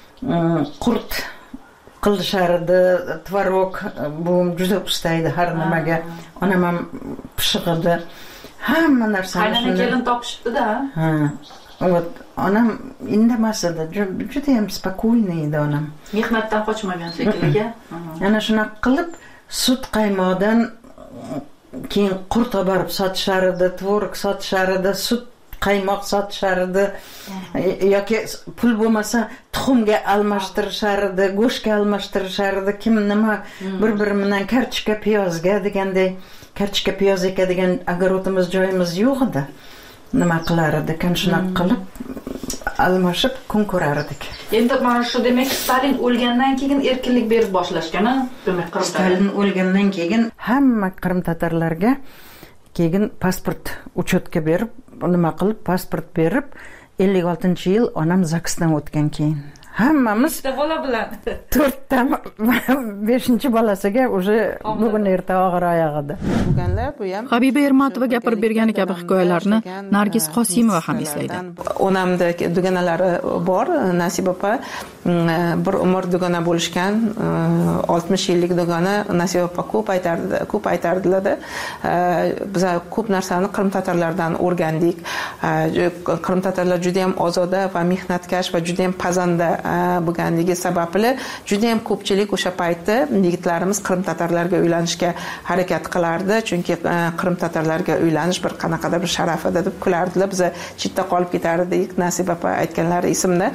qurt qilishardi, tvorog, bu juda ustaydi har nimaga. Onam ham pishig'idi. Hamma narsani qaynona kelin topishibdi-da. Ha. Вот, onam indamas edi, juda ham spokойный edi onam. Mehnatdan qochmagan shekilliga. Ana shunaqa qilib sut qaymoqdan keyin qurt olib borib sotishar edi, tvorog sotishar edi, sut qaymoq sotishar edi, yoki pul bo'lmasa tuxumga almashtirishar edi, go'shtga almashtirishar edi, kim nima bir-biri bilan kartoshka piyozga deganday, kartoshka piyoz ekadigan огородimiz joyimiz yo'q edi. Nima qilar edik, ana shunaqa qilib almashib kun ko'rar edik. Endi mana shu demak Stalin o'lgandan keyin erkinlik berib boshlashgan-a? Demak Stalin o'lgandan keyin hamma Qrim tatarlarga keyin pasport uchetga berib, nima qilib pasport berib, ellik oltinchi yil onam zaksdan o'tgan keyin hammamiz bola bilan to'rtta beshinchi bolasiga уже bugun erta og'ir oyog'ida. Habiba Ermatova gapirib bergani kabi hikoyalarni Nargiz Qosimova ham eslaydi. Onamda dugonalari bor, Nasiba opa bir umr dugona bo'lishgan, oltmish yillik dugona. Nasiba opa ko'p aytardi, ko'p aytardilar-da. Biz ko'p narsani Qrim tatarlaridan o'rgandik. Qrim tatarlar juda ham ozoda va mehnatkash va juda ham pazanda bo'lganligi sababli juda ham ko'pchilik o'sha paytda yigitlarimiz Qrim tatarlarga uylanishga harakat qilardi, chunki Qrim tatarlarga uylanish bir qanaqadir bir sharaf edi deb kulardilar. Biz chetda qolib ketardik. Nasiba opa aytganlari esimda.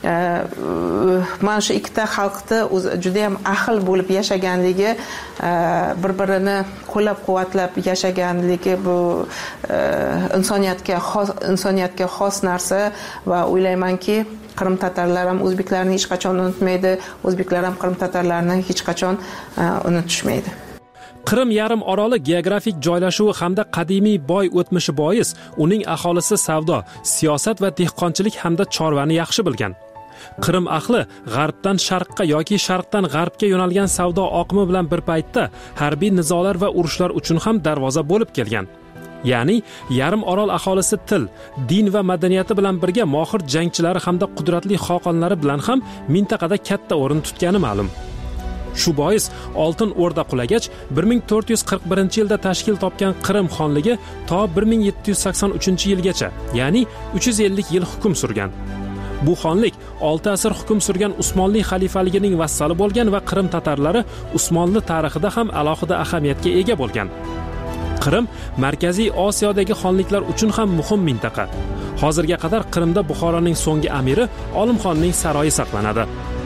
Mana shu ikkita xalqni juda ham ahil bo'lib yashaganligi, bir-birini qo'llab-quvvatlab yashaganligi bu insoniyatga xos insoniyatga xos narsa va o'ylaymanki Qrim tatarlar ham o'zbeklarni hech qachon unutmaydi, o'zbeklar ham Qrim tatarlarni hech qachon unutishmaydi. Qrim yarim oroli geografik joylashuvi hamda qadimiy boy o'tmishi bois uning aholisi savdo, siyosat va dehqonchilik hamda chorvani yaxshi bilgan. Qrim ahli g'arbdan sharqqa yoki sharqdan g'arbga yo'nalgan savdo oqimi bilan bir paytda harbiy nizolar va urushlar uchun ham darvoza bo'lib kelgan. Ya'ni yarim orol aholisi til, din va madaniyati bilan birga mohir jangchilari hamda qudratli xoqonlari bilan ham mintaqada katta o'rin tutgani ma'lum. Shu bois Oltin O'rda qulagach bir ming to'rt yuz qirq birinchi yilda tashkil topgan Qrim xonligi to bir ming yetti yuz sakson uchinchi yilgacha, ya'ni uch yuz ellik yil hukm surgan. Bu xonlik olti asr hukm surgan Usmonli xalifaligining vassali bo'lgan va Qrim tatarlari Usmonli tarixida ham alohida ahamiyatga ega bo'lgan. Qrim Markaziy Osiyodagi xonliklar uchun ham muhim mintaqa. Hozirga qadar Qrimda Buxoroning so'nggi amiri Olimxonning saroyi saqlanadi.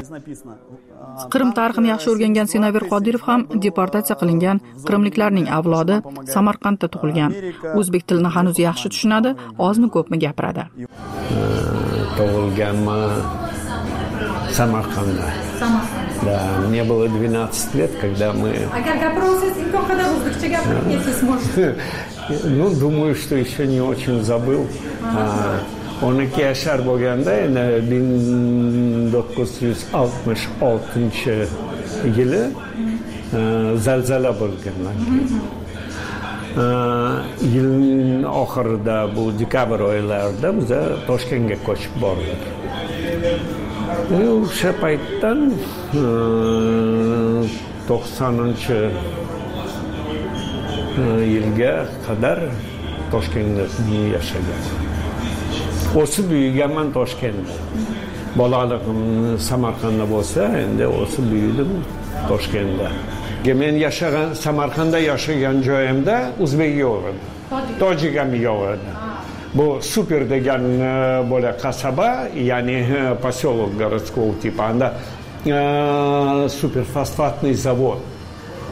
Qrim tarixini yaxshi o'rgangan Senavir Qodirov ham deportatsiya qilingan qrimliklarning avlodi, Samarqandda tug'ilgan. O'zbek tilini hanuz yaxshi tushunadi, ozmi ko'pmi gapiradi. Tug'ilganman Samarqandda. Да, мне было двенадцать лет, когда мы... А как опросить, когда o'zbekcha gapirib ketsangiz, может? Ну, думаю, что еще не очень забыл. o'n ikki yashar bo'lganda, endi ming to'qqiz yuz oltmish oltinchi yili zalzala bo'lgan. Yilning oxirida, bu dekabr oylarida biz Toshkentga ko'chib bordik. O'sha paytdan to'qsoninchi yilga qadar Toshkentda yashagan. O'sib büyüganman Toshkentda. Bolaligim Samarqandda bo'lsa, endi o'sib büyüdim Toshkentda. Men yashagan Samarqandda yashagan joyimda o'zbek yo'q edi. Tojik ham yo'q edi. Bu super degan bo'la qasaba, ya'ni поселок городского типа, анда суперфосфатный завод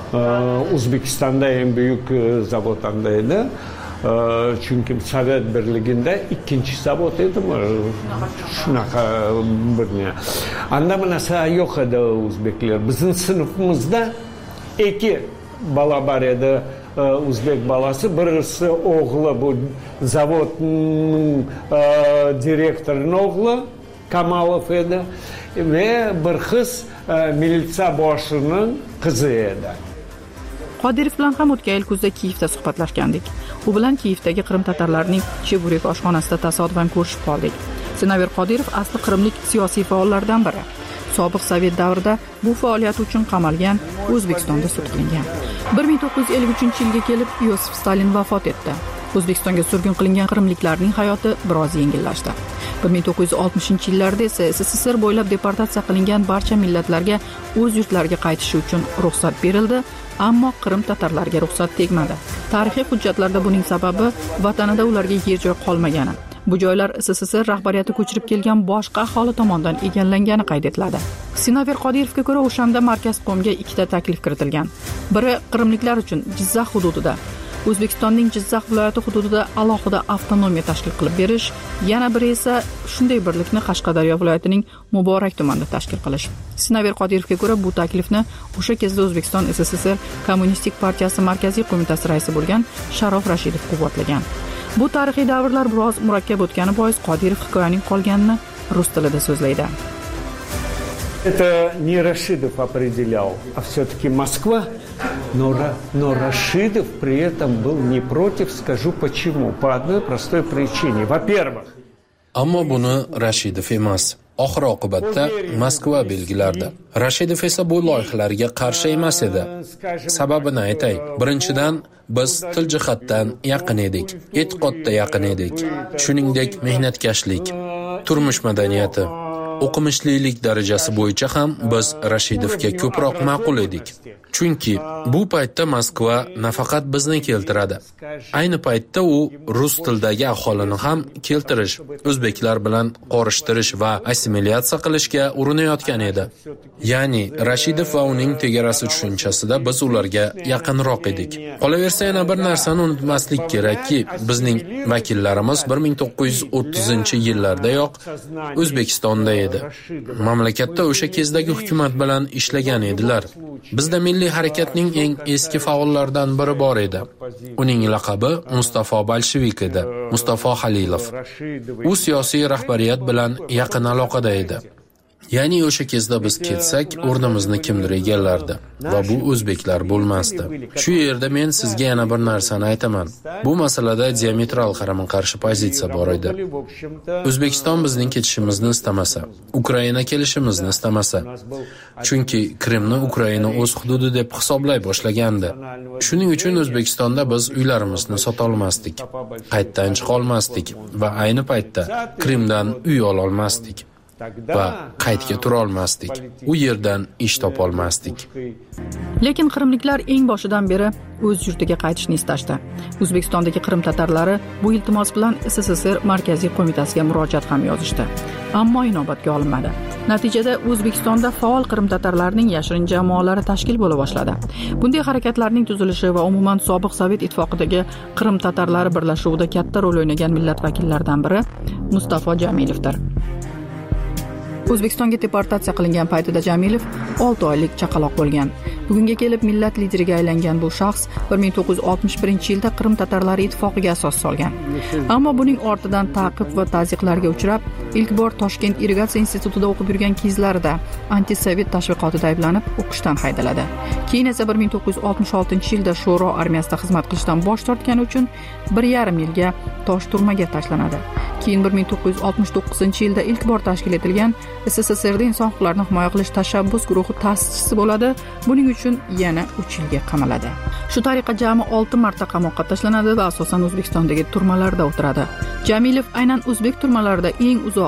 O'zbekistonda eng büyük zavod anda edi. Chunki Sovet birligida ikkinchi zavod edimi? Shunaqa bir anda bu narsa yo'q edi o'zbeklar. Bizning sinfimizda ikki bola bor edi. O'zbek balasi, birisi o'g'li bu zavodning direktorining o'g'li Kamalov edi va bir qiz militsiya boshining qizi edi. Qodirov bilan ham o'tgan yil kuzda Kiyevda suhbatlashgandik. U bilan Kiyevdagi Qrim tatarlarining Cheburek oshxonasida tasodifan ko'rishib qoldik. Sinaver Qodirov asli qrimlik siyosiy faollardan biri. Sobiq Sovet davrida bu faoliyati uchun qamalgan, O'zbekistonda sud qilingan. bir ming to'qqiz yuz ellik uchinchi yilga kelib Yosif Stalin vafot etdi. O'zbekistonga surgun qilingan qrimliklarning hayoti biroz yengillashdi. bir ming to'qqiz yuz oltmishinchi yillarda esa S S S R bo'ylab deportatsiya qilingan barcha millatlarga o'z yurtlariga qaytishi uchun ruxsat berildi, ammo Qrim tatarlariga ruxsat tegmadi. Tarixiy hujjatlarda buning sababi vatanida ularga yer joy qolmagani. Bu joylar S S S R rahbariyati ko'chirib kelgan boshqa aholi tomonidan egallangani qayd etiladi. Sinaver Qodirovga ko'ra, o'shanda Markaz Qomga ikkita taklif kiritilgan. Biri qrimliklar uchun Jizzax hududida, O'zbekistonning Jizzax viloyati hududida alohida avtonomiya tashkil qilib berish, yana biri esa shunday birlikni Qashqadaryo viloyatining Muborak tumanida tashkil qilish. Sinaver Qodirovga ko'ra, bu taklifni o'sha kezda O'zbekiston S S S R Kommunistik partiyasi markaziy qo'mitasi raisi bo'lgan Sharof Rashidov quvvatlagan. Bu tarixiy davrlar biroz murakkab o'tgani bois Qodirov hikoyaning qolganini rus tilida so'zlaydi. Это не Рашидов определял, а все-таки Москва. Но, но Рашидов при этом был не против, скажу почему. По одной простой причине. Во-первых, ammo buni Rashidov emas, oxir oqibatda Moskva belgilardi. Rashidov esa bu loyihalarga qarshi emas edi. Sababini aytay. Birinchidan, biz til jihatdan yaqin edik, e'tiqodda yaqin edik. Shuningdek, mehnatkashlik, turmush madaniyati, o'qimishlilik darajasi bo'yicha ham biz Rashidovga ko'proq ma'qul edik. Chunki bu paytda Moskva nafaqat bizni keltiradi. Ayni paytda u rus tildagi aholini ham keltirish, o'zbeklar bilan qorishtirish va assimilyatsiya qilishga urinayotgan edi. Ya'ni Rashidov va uning tegarasi tushunchasida biz ularga yaqinroq edik. Qolaversa, yana bir narsani unutmaslik kerakki, bizning vakillarimiz bir ming to'qqiz yuz o'ttizinchi yillardayoq O'zbekistonda edi. Mamlakatda o'sha kezdagi hukumat bilan ishlagan edilar. Bizda milliy harakatning eng eski faollaridan biri bor edi. Uning laqabi Mustafo Bolshevik edi, Mustafo Halilov. U siyosiy rahbariyat bilan yaqin aloqada edi. Ya'ni o'sha kezda biz ketsak, o'rnimizni kimdir egallardi va bu o'zbeklar bo'lmasdi. Shu yerda men sizga yana bir narsani aytaman. Bu masalada diametral qarama-qarshi pozitsiya bor edi. O'zbekiston bizning ketishimizni istamasa, Ukraina kelishimizni istamasa, chunki Qrimni Ukraina o'z hududi deb hisoblay boshlagandi. Shuning uchun O'zbekistonda biz uylarimizni sota olmasdik, qaytdan chiqa olmasdik va ayni paytda Qrimdan uy ola olmasdik. Va qaytga tura olmasdik. U yerdan ish topa olmasdik. Lekin qrimliklar eng boshidan beri o'z yurtiga qaytishni istashdi. O'zbekistondagi Qrim tatarlari bu iltimos bilan S S S R markaziy qo'mitasiga murojaat ham yozishdi. Ammo inobatga olinmadi. Natijada O'zbekistonda faol Qrim tatarlarining yashirin jamoalari tashkil bo'la boshladi. Bunday harakatlarning tuzilishi va umuman sobiq Sovet ittifoqidagi Qrim tatarlari birlashuvida katta rol o'ynagan millat vakillaridan biri Mustafo Jamilovdir. O'zbekistonga deportatsiya qilingan paytida Jamilov olti oylik chaqaloq bo'lgan. Bugunga kelib millat lideriga aylangan bu shaxs bir ming to'qqiz yuz oltmish birinchi yilda Qrim tatarlari ittifoqiga asos solgan. Ammo buning ortidan ta'qib va tazyiqlarga uchrab, ilk bor Toshkent irrigatsiya institutida o'qib yurgan kezlarida antisovet tashviqotida ayblanib, o'qishdan haydaladi. Keyin esa bir ming to'qqiz yuz oltmish oltinchi yilda Sho'ro armiyasida xizmat qilishdan bosh tortgani uchun bir yarim yilga tosh turmaga tashlanadi. Keyin bir ming to'qqiz yuz oltmish to'qqizinchi yilda ilk bor tashkil etilgan S S S Rda inson huquqlarini himoya qilish tashabbus guruhi ta'sischisi bo'ladi. Buning uchun yana uch yilga qamaladi. Shu tariqa jami olti marta qamoqqa tashlanadi va asosan O'zbekistondagi turmalarda o'tiradi. Jamilov aynan o'zbek turmalarida eng uzoq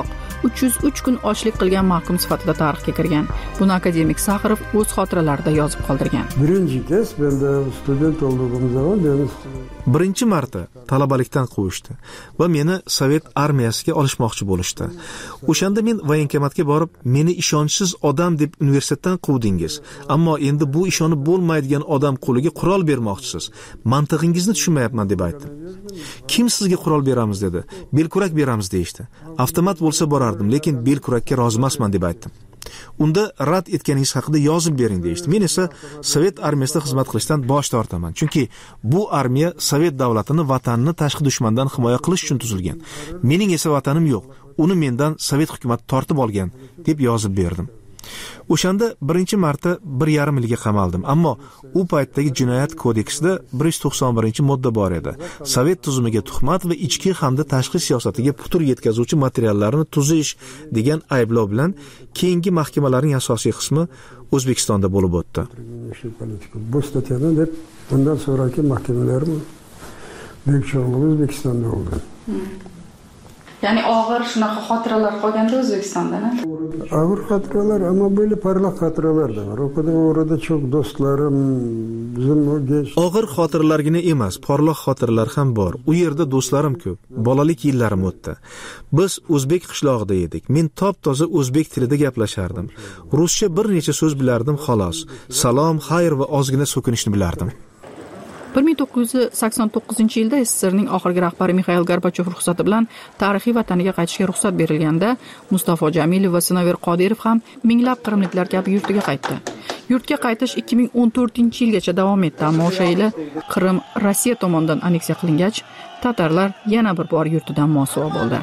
uch yuz uch kun ochlik qilgan mahkum sifatida tarixga kirgan. Buni akademik Saxarov o'z xotiralarida yozib qoldirgan. Birinchi kez menda student olduğum zaman beni birinchi marta talabalikdan quvishdi va meni Sovet armiyasiga olishmoqchi bo'lishdi. O'shanda men voyenkomatga borib, meni ishonchsiz odam deb universitetdan quvdingiz, ammo endi bu ishonib bo'lmaydigan odam qo'liga qurol bermoqchisiz. Mantig'ingizni tushunmayapman deb aytdim. Kim sizga qurol beramiz dedi. Belkurak beramiz deyishdi. Avtomat bo'lsa borardim, lekin belkurakka rozi emasman deb aytdim. Unda rad etganingiz haqida yozib bering deyishdi. Men esa Sovet armiyasida xizmat qilishdan bosh tortaman. Chunki bu armiya Sovet davlatini, vatanini tashqi dushmandan himoya qilish uchun tuzilgan. Mening esa vatanim yo'q. Uni mendan Sovet hukumati tortib olgan deb yozib berdim. O'shanda birinchi marta bir yarim yilga qamaldim, ammo u paytdagi jinoyat kodeksida bir yuz to'qson birinchi modda bor edi. Sovet tuzumiga tuhmat va ichki hamda tashqi siyosatiga putur yetkazuvchi materiallarni tuzish degan ayblov bilan keyingi mahkamalarning asosiy qismi O'zbekistonda bo'lib o'tdi. Bu statyadan deb bundan sonraki mahkemelerim büyük çoğunluğu O'zbekistonda oldu. Ya'ni og'ir shunaqa xotiralar qolganda O'zbekistondan. Ağır hatıralar ama böyle parlak hatıralar da var. O kadar orada çok dostlarım, bizim o genç... Og'ir xotiralargina emas, porloq xotiralar ham bor. U yerda do'stlarim ko'p. Bolalik yillarim o'tdi. Biz o'zbek qishlog'ida edik. Men top-toza o'zbek tilida gaplashardim. Ruscha bir necha so'z bilardim xolos. Salom, xayr va ozgina so'kinishni bilardim. bir ming to'qqiz yuz sakson to'qqizinchi yilda S S R ning oxirgi rahbari Mixail Gorbachov ruxsati bilan tarixiy vataniga qaytishga ruxsat berilganda, Mustafo Jamilov va Sinover Qodirov ham minglab qrimliklar kabi yurtiga qaytdi. Yurtga qaytish ikki ming o'n to'rtinchi yilgacha davom etdi, ammo o'sha yili Qrim Rossiya tomonidan anneksiya qilingach, tatarlar yana bir bor yurtidan mosuvo bo'ldi.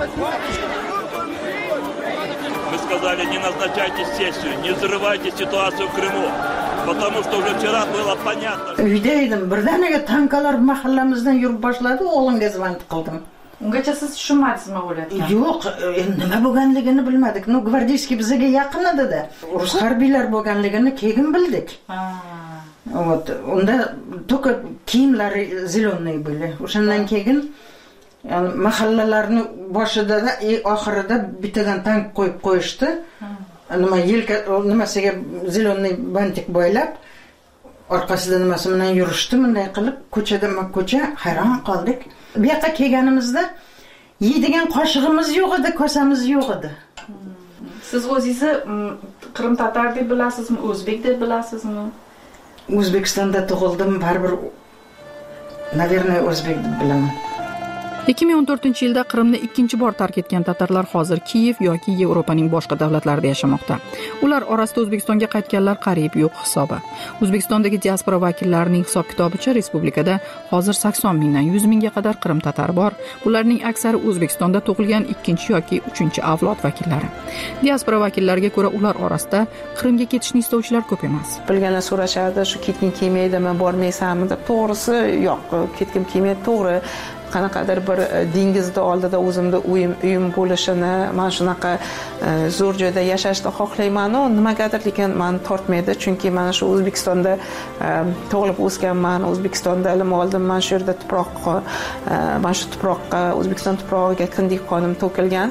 Мы сказали, не назначайте сессию, не взрывайте ситуацию в Крыму. Потому что уже вчера было понятно. Uyda edim, birdaniga tankalar mahallamizdan yurib boshladi, o'g'limga zvonib qildim. Ungacha siz tushunmadingizmi bo'layotgan? Yo'q, nima bo'lganligini bilmadik. No, gvardiyskiy bizga yaqin edi-da. Rus harbiylar bo'lganligini keyin bildik. Ha. Вот, unda только kiyimlari zelenoy bo'ldi. O'shandan keyin yani mahallalarni boshida da oxirida bittadan tank qo'yib qo'yishdi. Nima yelka nimasiga zelenoy bantik bo'ylab orqasida nimasi bilan yurishdi, bunday qilib ko'chada ko'cha hayron qoldik. Bu yoqqa kelganimizda yeydigan qoshig'imiz yo'q edi, kosamiz yo'q edi. Siz o'zingizni Qrim tatar deb bilasizmi, o'zbek deb bilasizmi? O'zbekistonda tug'ildim, baribir navernoy o'zbek deb bilaman. ikki ming o'n to'rtinchi yilda Qrimni ikkinchi bor tark etgan tatarlar hozir Kiyev yoki Yevropaning boshqa davlatlarida yashamoqda. Ular orasida O'zbekistonga qaytganlar qariyb yo'q hisobi. O'zbekistondagi diaspora vakillarining hisob-kitobicha respublikada hozir sakson mingdan yuz mingga qadar Qrim tatari bor. Bularning aksari O'zbekistonda tug'ilgan ikkinchi yoki uchinchi avlod vakillari. Diaspora vakillariga ko'ra, ular orasida Qrimga ketishni istovchilar ko'p emas. Bilgani so'rashadi, shu ketging kelmaydimi, bormaysanmi deb. To'g'risi, yo'q, ketgim kelmaydi, to'g'ri. Qanaqadir bir dengizda oldida o'zimda uyim uyim bo'lishini, men shunaqa zo'r joyda yashashni xohlayman-u, nimagadir lekin men tortmaydi, chunki men shu O'zbekistonda tug'ilib o'sganman, O'zbekistonda ilm oldim, men shu yerda tuproqqa, men shu tuproqqa, O'zbekiston tuprog'iga kindik qonim to'kilgan.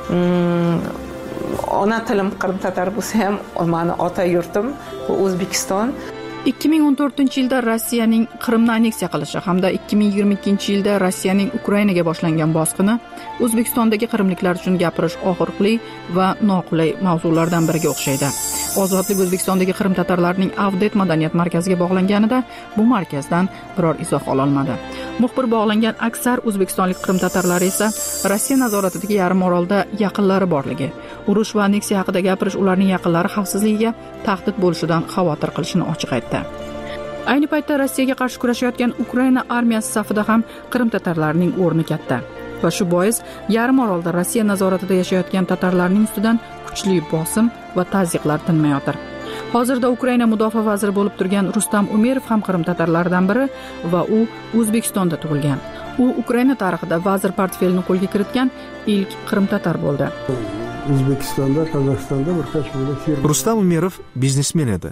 Ona tilim Qrim tatar bo'lsa ham, meni ota yurtim bu O'zbekiston. ikki ming o'n to'rtinchi yilda Rossiyaning Qrimni anneksiya qilishi hamda ikki ming yigirma ikkinchi yilda Rossiyaning Ukrainaga boshlangan bosqini O'zbekistondagi qrimliklar uchun gapirish og'riqli va noqulay mavzulardan biriga o'xshaydi. Ozodlik O'zbekistondagi Qrim tatarlarining Avdet madaniyat markaziga bog'langanida bu markazdan biror izoh ololmadi. Muxbir bog'langan aksar o'zbekistonlik Qrim tatarlari esa Rossiya nazoratidagi yarim orolda yaqinlari borligi, urush va anneksiya haqida gapirish ularning yaqinlari xavfsizligiga tahdid bo'lishidan xavotir qilishini ochiq aytdi. Ayni paytda Rossiyaga qarshi kurashayotgan Ukraina armiyasi safida ham Qrim tatarlarining o'rni katta. Va shu bois yarim orolda Rossiya nazoratida yashayotgan tatarlarning ustidan kuchli bosim va tazyiqlar tinmayotir. Hozirda Ukraina mudofaa vaziri bo'lib turgan Rustam Umerov ham Qrim tatarlaridan biri va u O'zbekistonda tug'ilgan. U Ukraina tarixida vazir portfelini qo'lga kiritgan ilk Qrim tatar bo'ldi. O'zbekistonda, Qozog'istonda bir qancha Rustam Umerov biznesmen edi.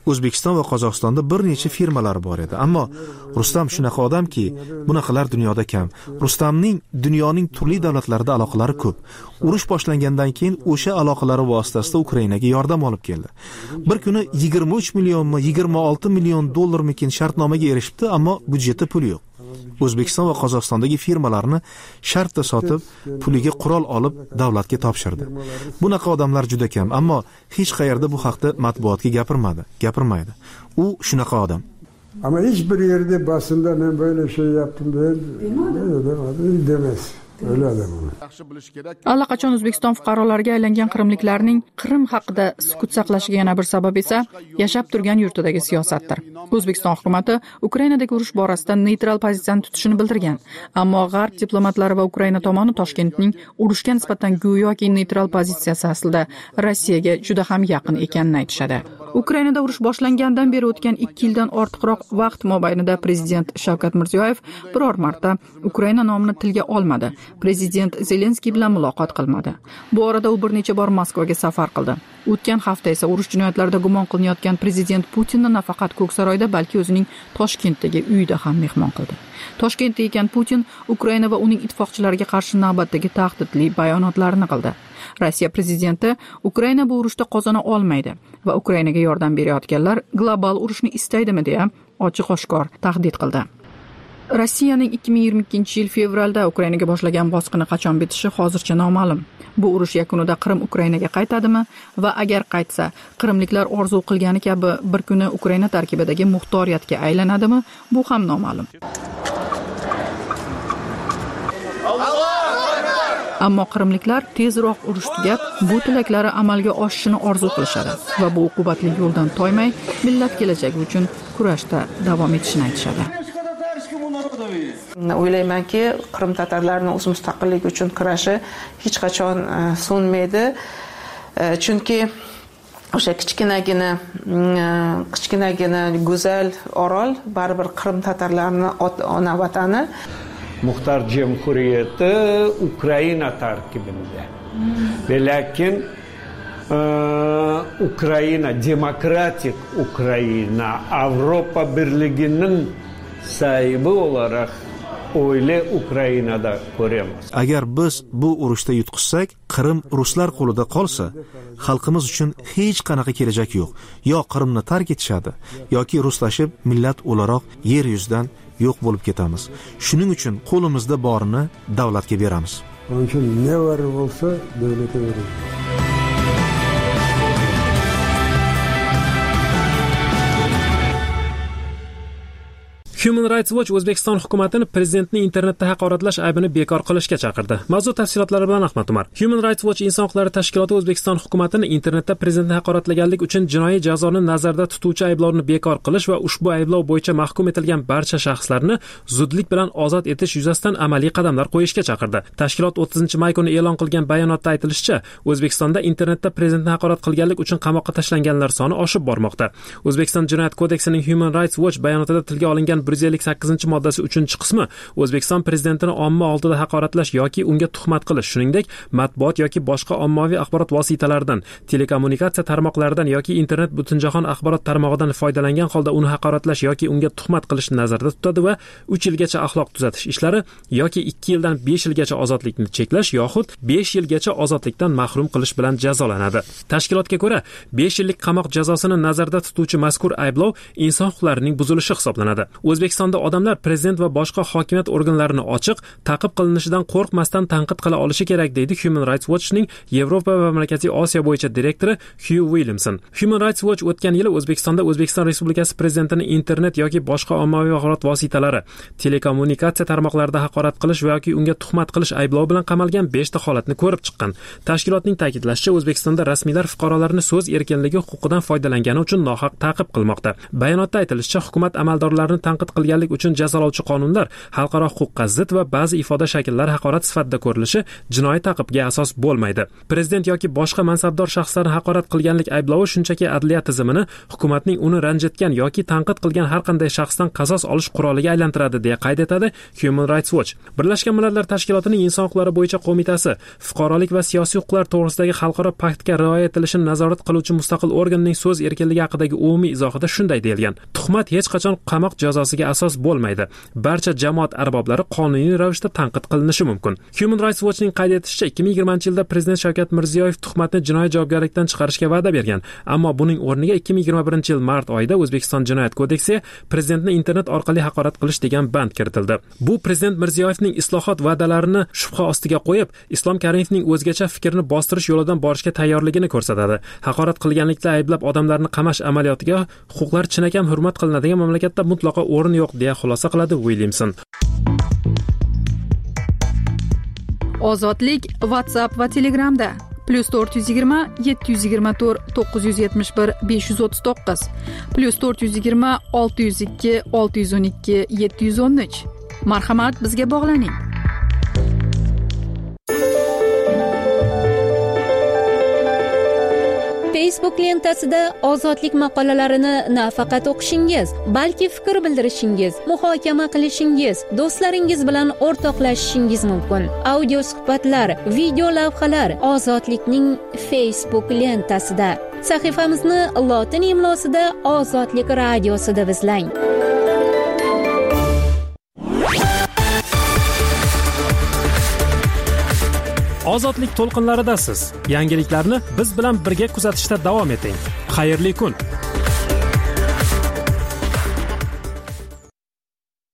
O'zbekiston va Qozog'istonda bir necha firmalar bor edi, ammo Rustam shunaqa odamki, bunaqalar dunyoda kam. Rustamning dunyoning turli davlatlarida aloqalari ko'p. Urush boshlangandan keyin o'sha aloqalari vositasida Ukrainaga yordam olib keldi. Bir kuni yigirma uch millionmi, yigirma olti million dollarmikin shartnomaga erishibdi, ammo budjetda pul yo'q. O'zbekiston va Qozog'istondagi firmalarni shartda sotib, puliga qurol olib davlatga topshirdi. Bunaqa odamlar juda kam, ammo hech qayerda bu haqda matbuotga gapirmadi, gapirmaydi. U shunaqa odam. Ama hiçbir yerde basında ben böyle şey yaptım diye demez. Öyle adam olur. Allaqachon O'zbekiston fuqarolariga aylangan qrimliklarning Qrim haqida sukut saqlashiga yana bir sabab esa yashab turgan yurtidagi siyosatdir. O'zbekiston hukumatı Ukrainadagi urush borasida neytral pozitsiyani tutishini bildirgan, ammo G'arb diplomatlari va Ukraina tomoni Toshkentning urushga nisbatan go'yoki neytral pozitsiyasi aslida Rossiyaga juda ham yaqin ekanini aytishadi. Ukrainada urush boshlangandan beri o'tgan ikki yildan ortiqroq vaqt mobaynida prezident Shavkat Mirziyoyev biror marta Ukraina nomini tilga olmadi. Prezident Zelenskiy bilan muloqot qilmadi. Bu orada u bir necha bor Moskvaga safar qildi. O'tgan hafta esa urush jinoyatlarida gumon qilinayotgan prezident Putinni nafaqat Ko'ksaroyda, balki o'zining Toshkentdagi uyida ham mehmon qildi. Toshkentda ekan Putin Ukraina va uning ittifoqchilariga qarshi navbatdagi tahdidli bayonotlarni qildi. Rossiya prezidenti Ukraina bu urushda qozona olmaydi va Ukrainaga yordam berayotganlar global urushni istaydimi deya ochiq-oshkor tahdid qildi. Rossiyaning ikki ming yigirma ikkinchi yil fevralda Ukrainaga boshlagan bosqini qachon bitishi hozircha noma'lum. Bu urush yakunida Qrim Ukrainaga qaytadimi va agar qaytsa, qrimliklar orzu qilgani kabi bir kuni Ukraina tarkibidagi muxtoriyatga aylanadimi? Bu ham noma'lum. Ammo qrimliklar tezroq urush tugab, bu tilaklari amalga oshishini orzu qilishadi va bu uqubatli yo'ldan toymay, millat kelajagi uchun kurashda davom etishini aytishadi. O'ylaymanki, Qrim tatarlarining o'z mustaqilligi uchun kurashi hech qachon so'nmaydi. Chunki o'sha kichkinagina kichkinagina go'zal orol baribir Qrim tatarlarining ona vatani. Muxtar Cumhuriyeti Ukrayna tarkibinde. Ve lakin e, Ukrayna, demokratik Ukrayna, Avrupa Birliği'nin sahibi olarak öyle Ukrayna'da ko'ramiz. Agar biz bu urushda yutqizsak, Qrim ruslar qo'lida qolsa, xalqimiz uchun hech qanaqa kelajak yo'q. Yo Qrimni tark etishadi, yoki ruslashib millat o'laroq yer yuzidan yo'q bo'lib ketamiz. Shuning uchun qo'limizda borini davlatga beramiz. Onun için ne var olsa devlete veririz. Human Rights Watch O'zbekiston hukumatini prezidentning internetda haqoratlash aybini bekor qilishga chaqirdi. Mavzu tafsilotlari bilan Ahmad Umar. Human Rights Watch inson huquqlari tashkiloti O'zbekiston hukumatini internetda prezidentni haqoratlaganlik uchun jinoiy jazoni nazarda tutuvchi ayblovni bekor qilish va ushbu ayblov bo'yicha mahkum etilgan barcha shaxslarni zudlik bilan ozod etish yuzasidan amaliy qadamlar qo'yishga chaqirdi. Tashkilot o'ttizinchi may kuni e'lon qilgan bayonotda aytilishicha, O'zbekistonda internetda prezidentni haqorat qilganlik uchun qamoqqa tashlanganlar soni oshib bormoqda. O'zbekiston Jinoyat kodeksining Human Rights Watch bayonotida tilga olingan bir yuz ellik sakkizinchi moddasi uchinchi qismi O'zbekiston prezidentini omma oldida haqoratlash yoki unga tuhmat qilish, shuningdek matbuot yoki boshqa ommaviy axborot vositalaridan, telekommunikatsiya tarmoqlaridan yoki internet butunjahon axborot tarmog'idan foydalangan holda uni haqoratlash yoki unga tuhmat qilishni nazarda tutadi va uch yilgacha axloq tuzatish ishlari yoki ikki yildan besh yilgacha ozodlikni cheklash yoxud besh yilgacha ozodlikdan mahrum qilish bilan jazolanadi. Tashkilotga ko'ra, besh yillik qamoq jazosini nazarda tutuvchi mazkur ayblov inson huquqlarining buzilishi hisoblanadi. O'zbekistonda odamlar prezident va boshqa hokimiyat organlarini ochiq, ta'qib qilinishidan qo'rqmasdan tanqid qila olishi kerak, deydi Human Rights Watchning Yevropa va Markaziy Osiyo bo'yicha direktori Hugh Williamson. Human Rights Watch o'tgan yili O'zbekistonda O'zbekiston Respublikasi prezidentining internet yoki boshqa ommaviy axborot vositalari, telekommunikatsiya tarmoqlarida haqorat qilish yoki unga tuhmat qilish ayblovi bilan qamalgan besh ta holatni ko'rib chiqqan. Tashkilotning ta'kidlashicha, O'zbekistonda rasmiylar fuqarolarni so'z erkinligi huquqidan foydalangani uchun nohaq ta'qib qilmoqda. Bayonotda aytilishicha, hukumat amaldorlarini tanqid tanqid qilganlik uchun jazolovchi qonunlar xalqaro huquqqa zid va ba'zi ifoda shakllari haqorat sifatida ko'rilishi jinoiy ta'qibga asos bo'lmaydi. Prezident yoki boshqa mansabdor shaxslarni haqorat qilganlik ayblovi shunchaki adliya tizimini hukumatning uni ranjitgan yoki tanqid qilgan har qanday shaxsdan qasos olish quroliga aylantiradi deya qayd etadi Human Rights Watch. Birlashgan Millatlar Tashkilotining Inson huquqlari bo'yicha qo'mitasi fuqarolik va siyosiy huquqlar to'g'risidagi xalqaro paktga rioya etilishini nazorat qiluvchi mustaqil organning so'z erkinligi haqidagi umumiy izohida shunday deyilgan: tuhmat hech qachon qamoq jazosiga asos bo'lmaydi. Barcha jamoat arboblari qonuniy ravishda tanqid qilinishi mumkin. Human Rights Watchning qayd etishicha, ikki ming yigirmanchi yilda Prezident Shavkat Mirziyoyev tuhmatni jinoiy javobgarlikdan chiqarishga va'da bergan, ammo buning o'rniga ikki ming yigirma birinchi yil mart oyida O'zbekiston Jinoyat kodeksiga prezidentni internet orqali haqorat qilish degan band kiritildi. Bu Prezident Mirziyoyevning islohot va'dalarini shubha ostiga qo'yib, Islom Karimovning o'zgacha fikrni bostirish yo'lidan borishga tayyorligini ko'rsatadi. Haqorat qilganlikda ayblab odamlarni qamash amaliyotiga huquqlar chinakam hurmat qilinadigan mamlakatda mutlaqo o'rin yo'q deya xulosa qiladi Williamson. Ozodlik WhatsApp va Telegramda plus to'rt yuz yigirma yetti yuz yigirma to'rt to'qqiz yuz yetmish bir besh yuz o'ttiz to'qqiz plus to'rt yuz yigirma olti yuz ikki olti yuz o'n ikki yetti yuz o'n uch. Marhamat, bizga bog'laning. Facebook lentasida ozodlik maqolalarini nafaqat o'qishingiz, balki fikr bildirishingiz, muhokama qilishingiz, do'stlaringiz bilan o'rtoqlashishingiz mumkin. Audio suhbatlar, video lavhalar Ozodlikning Facebook lentasida. Sahifamizni lotin imlosida Ozodlik radiosi deb izlang. Ozodlik to'lqinlaridasiz. Yangiliklarni biz bilan birga kuzatishda davom eting. Xayrli kun.